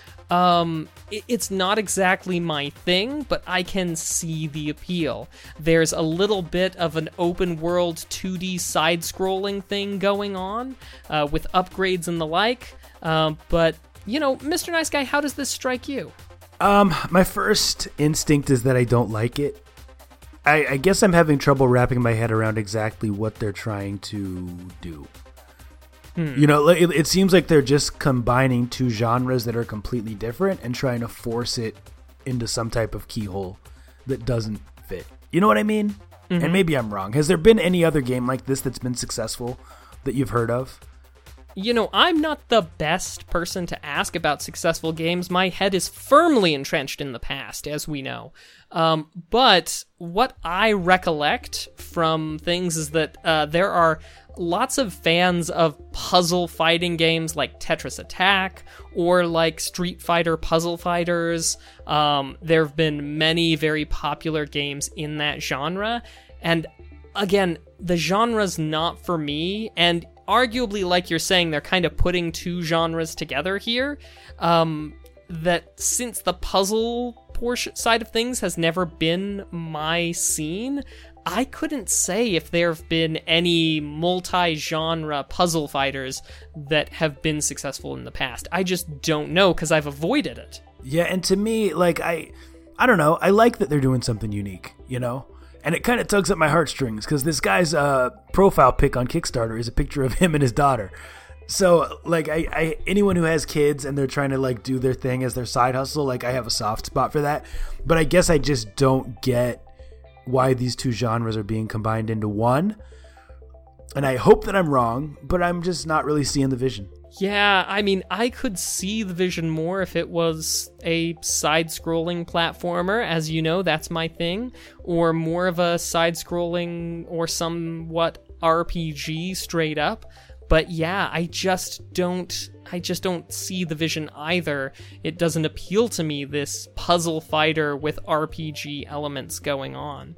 Um, it, it's not exactly my thing, but I can see the appeal. There's a little bit of an open world two D side-scrolling thing going on, uh, with upgrades and the like, um, but, you know, Mister Nice Guy, how does this strike you? Um, my first instinct is that I don't like it. I, I guess I'm having trouble wrapping my head around exactly what they're trying to do. Hmm. You know, it, it seems like they're just combining two genres that are completely different and trying to force it into some type of keyhole that doesn't fit. You know what I mean? Mm-hmm. And maybe I'm wrong. Has there been any other game like this that's been successful that you've heard of? You know, I'm not the best person to ask about successful games. My head is firmly entrenched in the past, as we know. Um, but what I recollect from things is that uh, there are lots of fans of puzzle fighting games like Tetris Attack or like Street Fighter Puzzle Fighters. Um, there have been many very popular games in that genre. And again, the genre's not for me, and arguably, like you're saying, they're kind of putting two genres together here. Um, that since the puzzle portion side of things has never been my scene, I couldn't say if there have been any multi-genre puzzle fighters that have been successful in the past. I just don't know because I've avoided it. Yeah, and to me, like, I, I don't know, I like that they're doing something unique, you know? And it kind of tugs at my heartstrings because this guy's uh, profile pic on Kickstarter is a picture of him and his daughter. So, like, I, I anyone who has kids and they're trying to, like, do their thing as their side hustle, like, I have a soft spot for that. But I guess I just don't get why these two genres are being combined into one. And I hope that I'm wrong, but I'm just not really seeing the vision. Yeah, I mean, I could see the vision more if it was a side-scrolling platformer. As you know, that's my thing. Or more of a side-scrolling or somewhat R P G straight up. But yeah, I just don't... I just don't see the vision either. It doesn't appeal to me, this puzzle fighter with R P G elements going on.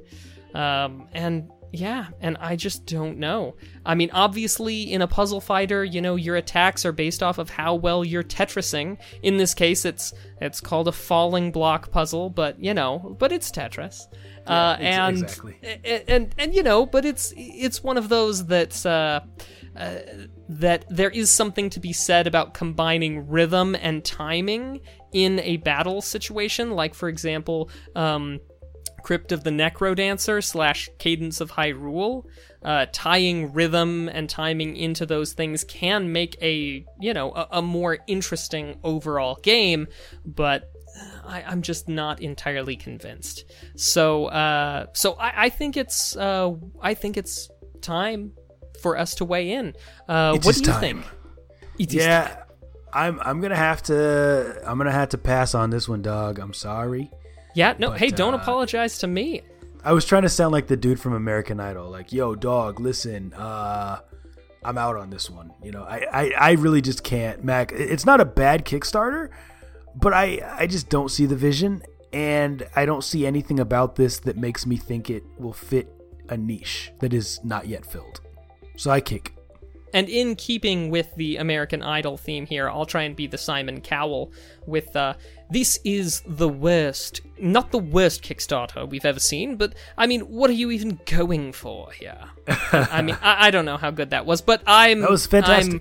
Um, and... Yeah, and I just don't know. I mean, obviously, in a puzzle fighter, you know, your attacks are based off of how well you're Tetrising. In this case, it's it's called a falling block puzzle, but, you know, but it's Tetris. Yeah, uh, and, exactly. and, and, and, you know, but it's it's one of those that's, uh, uh, that there is something to be said about combining rhythm and timing in a battle situation. Like, for example, um... Crypt of the Necrodancer slash Cadence of Hyrule. Uh, tying rhythm and timing into those things can make a, you know, a, a more interesting overall game, but I, I'm just not entirely convinced. So, uh, so I, I think it's, uh, I think it's time for us to weigh in. Uh, It what is do you time. think? It is Yeah, time. I'm I'm gonna have to I'm gonna have to pass on this one, dog. I'm sorry. Yeah, no, But, hey, don't uh, apologize to me. I was trying to sound like the dude from American Idol, like, yo, dog, listen, uh, I'm out on this one. You know, I, I, I really just can't, Mac. It's not a bad Kickstarter, but I, I just don't see the vision, and I don't see anything about this that makes me think it will fit a niche that is not yet filled. So I kick. And in keeping with the American Idol theme here, I'll try and be the Simon Cowell with, uh, this is the worst, not the worst Kickstarter we've ever seen, but, I mean, what are you even going for here? I mean, I, I don't know how good that was, but I'm... That was fantastic. I'm,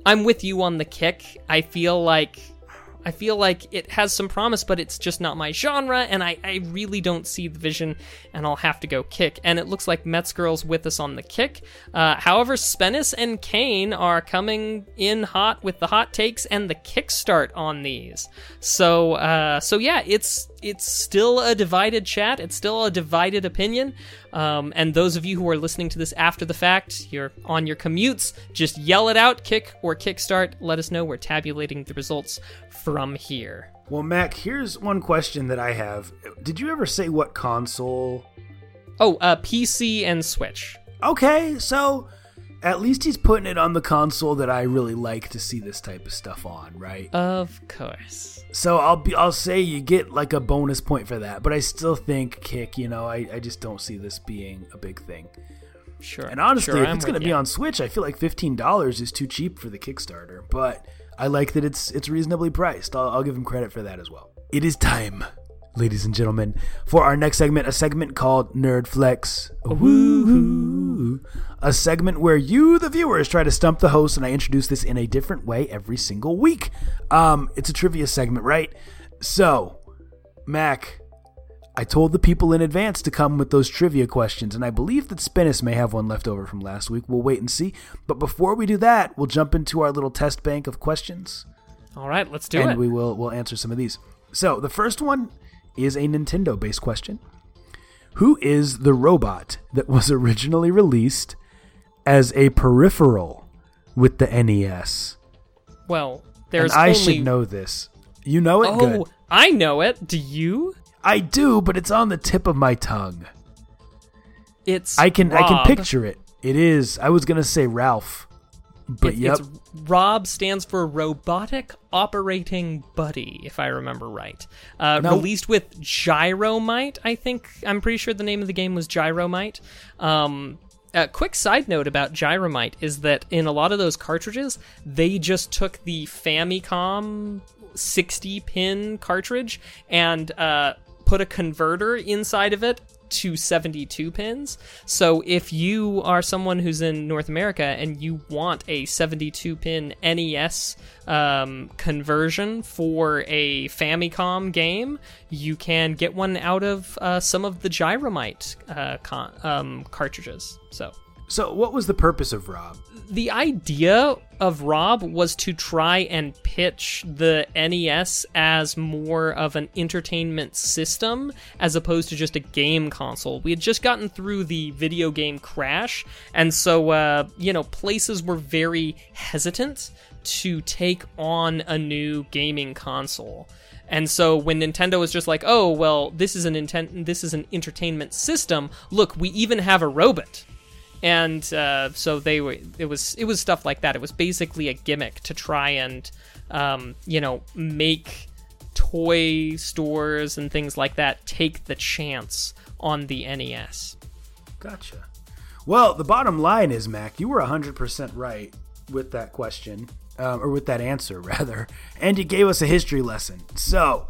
I'm with you on the kick. I feel like I feel like it has some promise, but it's just not my genre, and I, I really don't see the vision, and I'll have to go kick. And it looks like Metzgirl's with us on the kick. Uh, however, Spennis and Kane are coming in hot with the hot takes and the kickstart on these. So, uh, so yeah, it's it's still a divided chat. It's still a divided opinion. Um, and those of you who are listening to this after the fact, you're on your commutes, just yell it out, kick or kickstart. Let us know. We're tabulating the results from here. Well, Mac, here's one question that I have. Did you ever say what console? Oh, uh, P C and Switch. Okay, so at least he's putting it on the console that I really like to see this type of stuff on, right? Of course. So I'll be, I'll say you get like a bonus point for that, but I still think kick, you know, I, I just don't see this being a big thing. Sure. And honestly, sure, if I'm it's going to be you. on Switch, I feel like fifteen dollars is too cheap for the Kickstarter, but I like that it's it's reasonably priced. I'll, I'll give him credit for that as well. It is time, ladies and gentlemen, for our next segment, a segment called Nerd Flex. Woo-hoo. A segment where you, the viewers, try to stump the host, and I introduce this in a different way every single week. Um, it's a trivia segment, right? So, Mac, I told the people in advance to come with those trivia questions, and I believe that Spinnis may have one left over from last week. We'll wait and see. But before we do that, we'll jump into our little test bank of questions. All right, let's do and it. And we will we'll answer some of these. So the first one is a Nintendo-based question. Who is the robot that was originally released as a peripheral with the N E S? Well, there's and I only... should know this. You know it? Oh, Good. I know it. Do you? I do, but it's on the tip of my tongue. It's I can Rob. I can picture it. It is. I was gonna say Ralph, but it, yep. It's ROB stands for Robotic Operating Buddy, if I remember right. Uh, No. Released with Gyromite, I think. I'm pretty sure the name of the game was Gyromite. Um, a quick side note about Gyromite is that in a lot of those cartridges, they just took the Famicom sixty pin cartridge and uh, put a converter inside of it to seventy-two pins. So if you are someone who's in North America and you want a seventy-two pin N E S um, conversion for a Famicom game, you can get one out of uh, some of the Gyromite uh, con- um, cartridges. So So what was the purpose of Rob? the idea of Rob was to try and pitch the N E S as more of an entertainment system as opposed to just a game console. We had just gotten through the video game crash, and so, uh, you know, places were very hesitant to take on a new gaming console. And so when Nintendo was just like, oh, well, this is an intent- this is an entertainment system, look, we even have a robot. And uh, so they were. It was. It was stuff like that. It was basically a gimmick to try and, um, you know, make toy stores and things like that take the chance on the N E S. Gotcha. Well, the bottom line is, Mac, you were one hundred percent right with that question, um, or with that answer, rather, and you gave us a history lesson. So,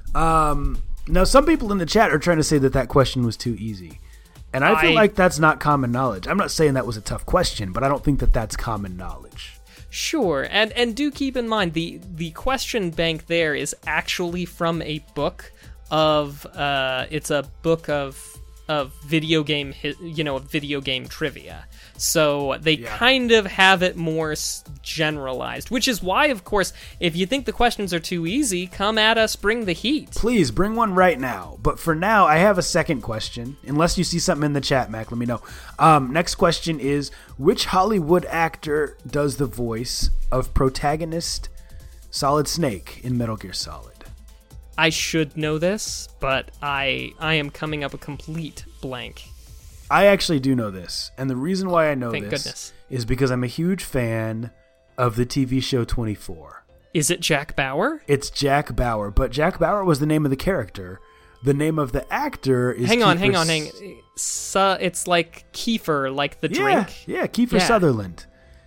um, now some people in the chat are trying to say that that question was too easy. And I feel I, like that's not common knowledge. I'm not saying that was a tough question, but I don't think that that's common knowledge. Sure, and and do keep in mind the the question bank there is actually from a book of uh, it's a book of of video game hi- you know video game trivia. So they Yeah. kind of have it more s- generalized, which is why, of course, if you think the questions are too easy, come at us, bring the heat. Please bring one right now. But for now, I have a second question. Unless you see something in the chat, Mac, let me know. Um, next question is, which Hollywood actor does the voice of protagonist Solid Snake in Metal Gear Solid? I should know this, but I I am coming up a complete blank. I actually do know this. And the reason why I know Thank this goodness. is because I'm a huge fan of the T V show twenty-four. Is it Jack Bauer? It's Jack Bauer, but Jack Bauer was the name of the character. The name of the actor is Hang on, Kiefer hang on, S- hang on. Su- it's like Kiefer, like the Yeah, drink. yeah, Kiefer Yeah. Sutherland.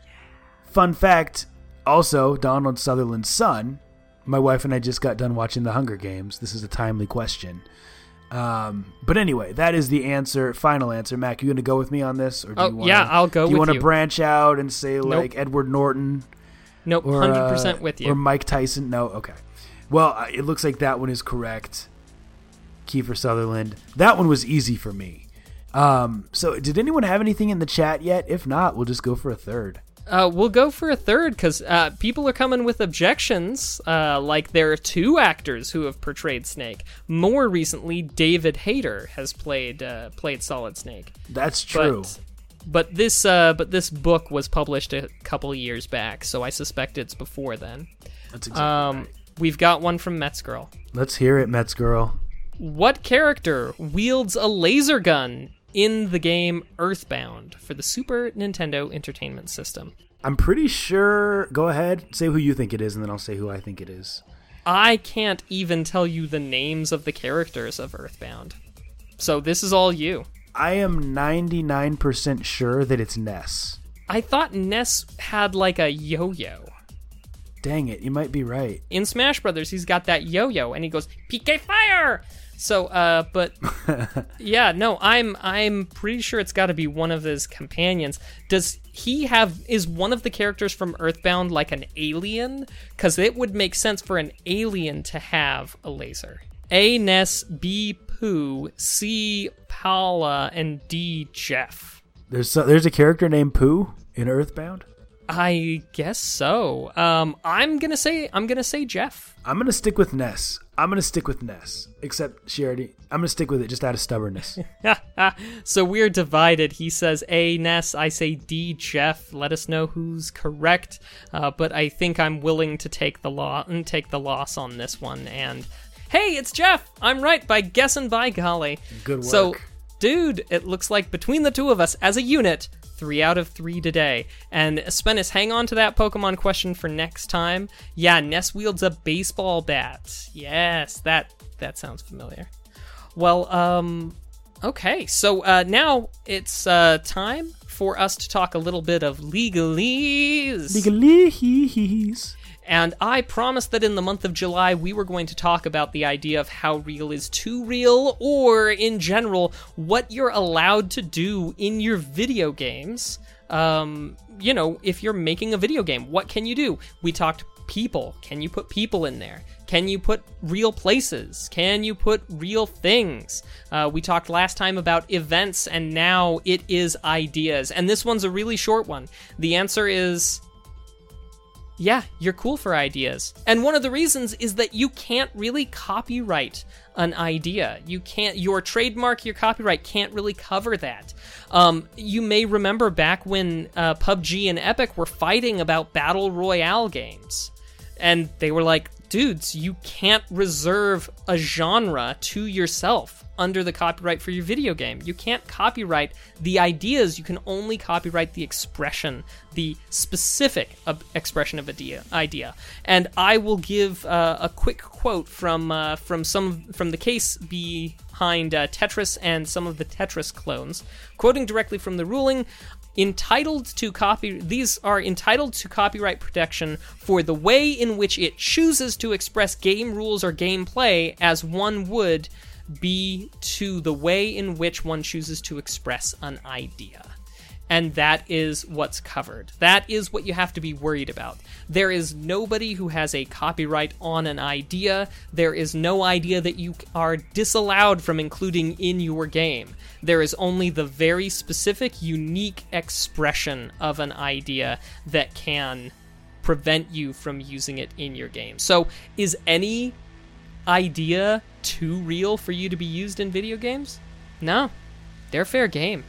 Fun fact, also, Donald Sutherland's son. My wife and I just got done watching The Hunger Games. This is a timely question. Um, but anyway, that is the answer, final answer. Mac, you going to go with me on this? Or do Oh, you wanna, yeah, I'll go do you with wanna you. branch out and say, like, Nope. Edward Norton? Nope, Or, one hundred percent uh, with you. Or Mike Tyson? No? Okay. Well, uh, it looks like that one is correct. Kiefer Sutherland. That one was easy for me. Um, so did anyone have anything in the chat yet? If not, we'll just go for a third. Uh, we'll go for a third because uh, people are coming with objections. Uh, like there are two actors who have portrayed Snake. More recently, David Hayter has played uh, played Solid Snake. That's true. But, but this uh, but this book was published a couple of years back, so I suspect it's before then. That's exactly Um, right. We've got one from Mets Girl. Let's hear it, Mets Girl. What character wields a laser gun in the game Earthbound for the Super Nintendo Entertainment System? I'm pretty sure. Go ahead. Say who you think it is, and then I'll say who I think it is. I can't even tell you the names of the characters of Earthbound. So this is all you. I am ninety-nine percent sure that it's Ness. I thought Ness had like a yo-yo. Dang it, you might be right. In Smash Brothers, he's got that yo-yo, and he goes, P K Fire! So, uh, but, yeah, no, I'm I'm pretty sure it's got to be one of his companions. Does he have, is one of the characters from Earthbound like an alien? Because it would make sense for an alien to have a laser. A, Ness, B, Pooh, C, Paula, and D, Jeff. There's so, there's a character named Pooh in Earthbound? I guess so. Um, I'm gonna say I'm gonna say Jeff. I'm gonna stick with Ness. I'm gonna stick with Ness. Except she already. I'm gonna stick with it just out of stubbornness. So we're divided. He says A, Ness. I say D, Jeff. Let us know who's correct. Uh, but I think I'm willing to take the law and take the loss on this one. And hey, it's Jeff. I'm right by guessing. By golly. Good work. So, dude, it looks like between the two of us as a unit, three out of three today. And Spennis, hang on to that Pokemon question for next time. Yeah, Ness wields a baseball bat. Yes, that that sounds familiar. Well, um, okay. So uh, now it's uh, time for us to talk a little bit of legalese. Legalese. And I promised that in the month of July, we were going to talk about the idea of how real is too real, or in general, what you're allowed to do in your video games. Um, you know, if you're making a video game, what can you do? We talked people. Can you put people in there? Can you put real places? Can you put real things? Uh, we talked last time about events, and now it is ideas. And this one's a really short one. The answer is... yeah, you're cool for ideas. And one of the reasons is that you can't really copyright an idea. You can't, your trademark, your copyright can't really cover that. Um, you may remember back when uh, P U B G and Epic were fighting about Battle Royale games. And they were like, dudes, you can't reserve a genre to yourself under the copyright for your video game. You can't copyright the ideas. You can only copyright the expression, the specific uh, expression of idea. idea. And I will give uh, a quick quote from uh, from some from the case behind uh, Tetris and some of the Tetris clones, quoting directly from the ruling. Entitled to copy these are entitled to copyright protection for the way in which it chooses to express game rules or gameplay, as one would be to the way in which one chooses to express an idea. And that is what's covered. That is what you have to be worried about. There is nobody who has a copyright on an idea. There is no idea that you are disallowed from including in your game. There is only the very specific, unique expression of an idea that can prevent you from using it in your game. So, is any idea too real for you to be used in video games? No. They're fair game.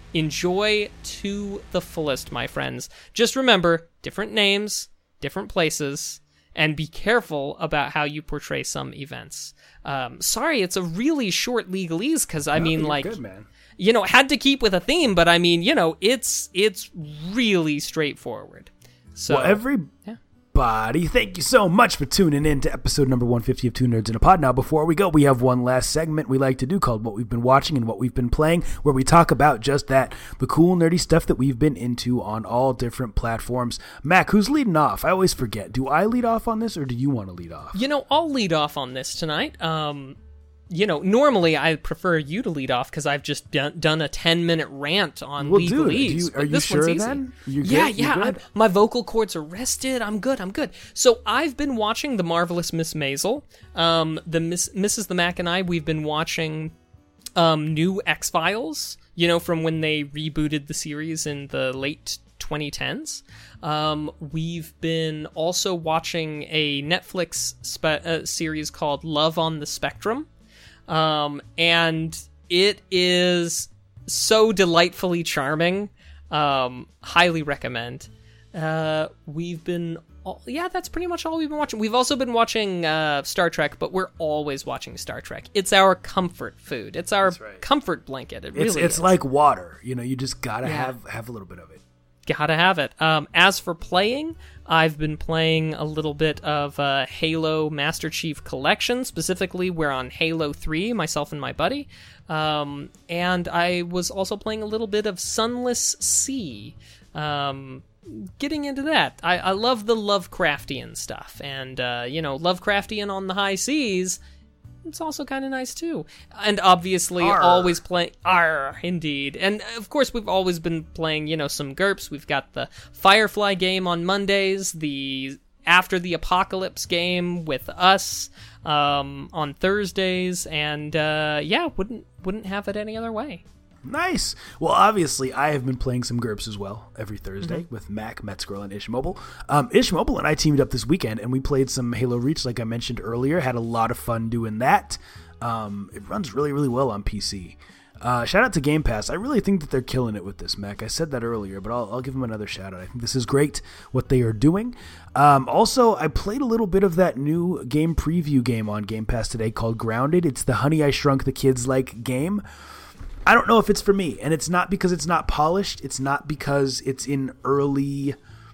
Enjoy to the fullest, my friends. Just remember, different names, different places, and be careful about how you portray some events. Um, sorry, it's a really short legalese, because, I No, mean, you're like, good, man. you know, had to keep with a theme, but, I mean, you know, it's it's really straightforward. So, Well, everybody, thank you so much for tuning in to episode number one fifty of Two Nerds in a Pod. Now, before we go, we have one last segment we like to do called What We've Been Watching and What We've Been Playing, where we talk about just that, the cool, nerdy stuff that we've been into on all different platforms. Mac, who's leading off? I always forget. Do I lead off on this, or do you want to lead off? You know, I'll lead off on this tonight. Um, you know, normally I prefer you to lead off because I've just done, done a ten minute rant on well, legalese. Dude, you, are but you this sure one's easy. then? You yeah, good? yeah. You I'm, good? my vocal cords are rested. I'm good. I'm good. So I've been watching The Marvelous Miss Maisel. Um, the Miss, Missus the Mac and I, we've been watching um, new X-Files, you know, from when they rebooted the series in the late twenty tens. Um, we've been also watching a Netflix spe- uh, series called Love on the Spectrum. Um, and it is so delightfully charming. Um, highly recommend. Uh, we've been, all, yeah, that's pretty much all we've been watching. We've also been watching, uh, Star Trek, but we're always watching Star Trek. It's our comfort food. It's our right. comfort blanket. It It's really it's is. like water. You know, you just gotta Yeah. have have a little bit of it. Gotta have it. Um, as for playing, I've been playing a little bit of uh, Halo Master Chief Collection. Specifically, we're on Halo three, myself and my buddy. Um, and I was also playing a little bit of Sunless Sea. Um, getting into that. I, I love the Lovecraftian stuff. And, uh, you know, Lovecraftian on the high seas, it's also kind of nice too. And obviously Arr. always playing Arr, indeed. And of course we've always been playing, you know, some GURPS. We've got the Firefly game on Mondays, the After the Apocalypse game with us um, on Thursdays, and uh, yeah, wouldn't wouldn't have it any other way. Nice. Well, obviously, I have been playing some GURPS as well every Thursday Mm-hmm. with Mac, Metzgirl, and Ish Mobile. Um, Ish Mobile and I teamed up this weekend, and we played some Halo Reach, like I mentioned earlier. Had a lot of fun doing that. Um, it runs really, really well on P C. Uh, shout out to Game Pass. I really think that they're killing it with this, Mac. I said that earlier, but I'll, I'll give them another shout out. I think this is great, what they are doing. Um, also, I played a little bit of that new game preview game on Game Pass today called Grounded. It's the Honey, I Shrunk the Kids like game. I don't know if it's for me, and it's not because it's not polished. It's not because it's in early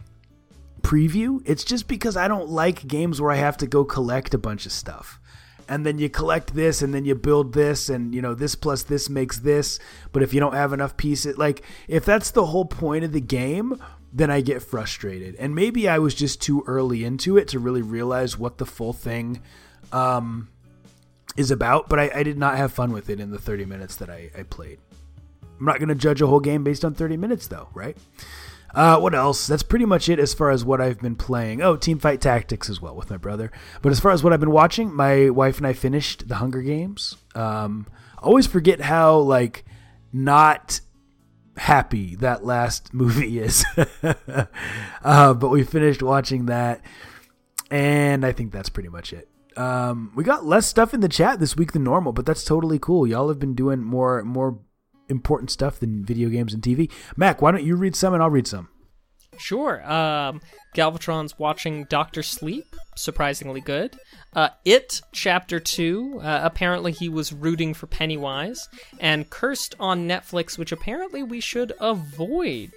preview. It's just because I don't like games where I have to go collect a bunch of stuff. And then you collect this, and then you build this, and, you know, this plus this makes this. But if you don't have enough pieces, like, if that's the whole point of the game, then I get frustrated. And maybe I was just too early into it to really realize what the full thing um is about, but I, I did not have fun with it in the thirty minutes that I, I played. I'm not going to judge a whole game based on thirty minutes, though, right? Uh, what else? That's pretty much it as far as what I've been playing. Oh, Teamfight Tactics as well with my brother. But as far as what I've been watching, my wife and I finished The Hunger Games. Um, I always forget how, like, not happy that last movie is. uh, but we finished watching that, and I think that's pretty much it. Um, we got less stuff in the chat this week than normal, but that's totally cool. Y'all have been doing more more important stuff than video games and T V. Mac, why don't you read some and I'll read some? Sure. Um, Galvatron's watching Doctor Sleep, surprisingly good. Uh, It, Chapter two, uh, apparently he was rooting for Pennywise. And Cursed on Netflix, which apparently we should avoid.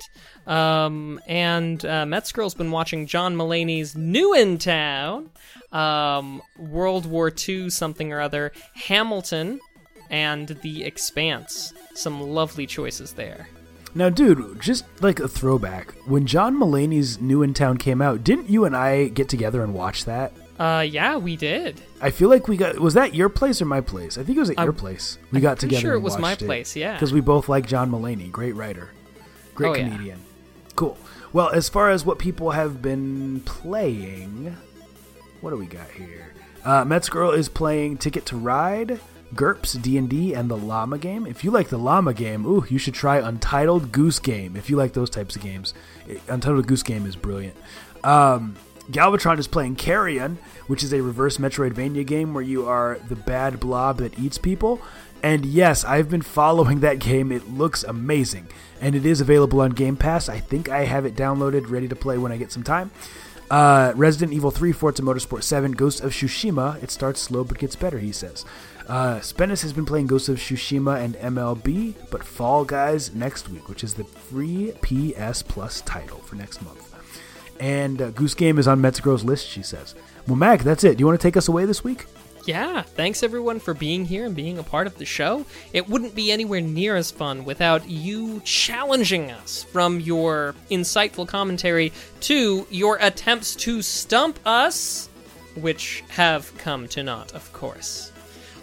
Um, and uh, Metzgirl's been watching John Mulaney's New in Town, um, World War Two something or other, Hamilton, and The Expanse. Some lovely choices there. Now, dude, just like a throwback, when John Mulaney's New in Town came out, didn't you and I get together and watch that? Uh, yeah, we did. I feel like we got, was that your place or my place? I think it was at I'm- your place. We got pretty together sure it and was my watched place, yeah. Because we both like John Mulaney, great writer, great Oh, yeah. comedian. Cool. Well, as far as what people have been playing, what do we got here? Uh, Metzgirl is playing Ticket to Ride, GURPS, D and D, and the Llama game. If you like the Llama game, ooh, you should try Untitled Goose Game. If you like those types of games, Untitled Goose Game is brilliant. Um, Galvatron is playing Carrion, which is a reverse Metroidvania game where you are the bad blob that eats people. And yes, I've been following that game. It looks amazing. And it is available on Game Pass. I think I have it downloaded, ready to play when I get some time. Uh, Resident Evil three, Forza Motorsport seven, Ghost of Tsushima. It starts slow but gets better, he says. Uh, Spennis has been playing Ghost of Tsushima and M L B, but Fall Guys next week, which is the free P S Plus title for next month. And uh, Goose Game is on Metzgirl's list, she says. Well, Mac, that's it. Do you want to take us away this week? Yeah, thanks everyone for being here and being a part of the show. It wouldn't be anywhere near as fun without you challenging us, from your insightful commentary to your attempts to stump us, which have come to naught, of course.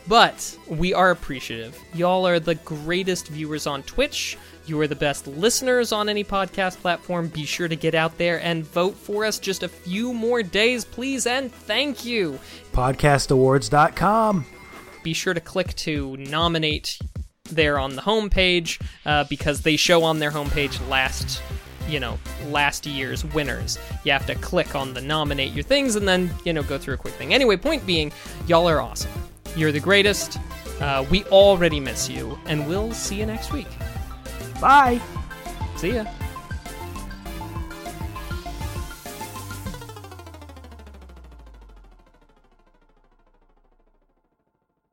But we are appreciative. Y'all are the greatest viewers on Twitch. You are the best listeners on any podcast platform. Be sure to get out there and vote for us just a few more days, please, and thank you. podcast awards dot com. Be sure to click to nominate there on the homepage, uh, because they show on their homepage last, you know, last year's winners. You have to click on the nominate your things and then, you know, go through a quick thing. Anyway, point being, y'all are awesome. You're the greatest. Uh, we already miss you, and we'll see you next week. Bye. See ya.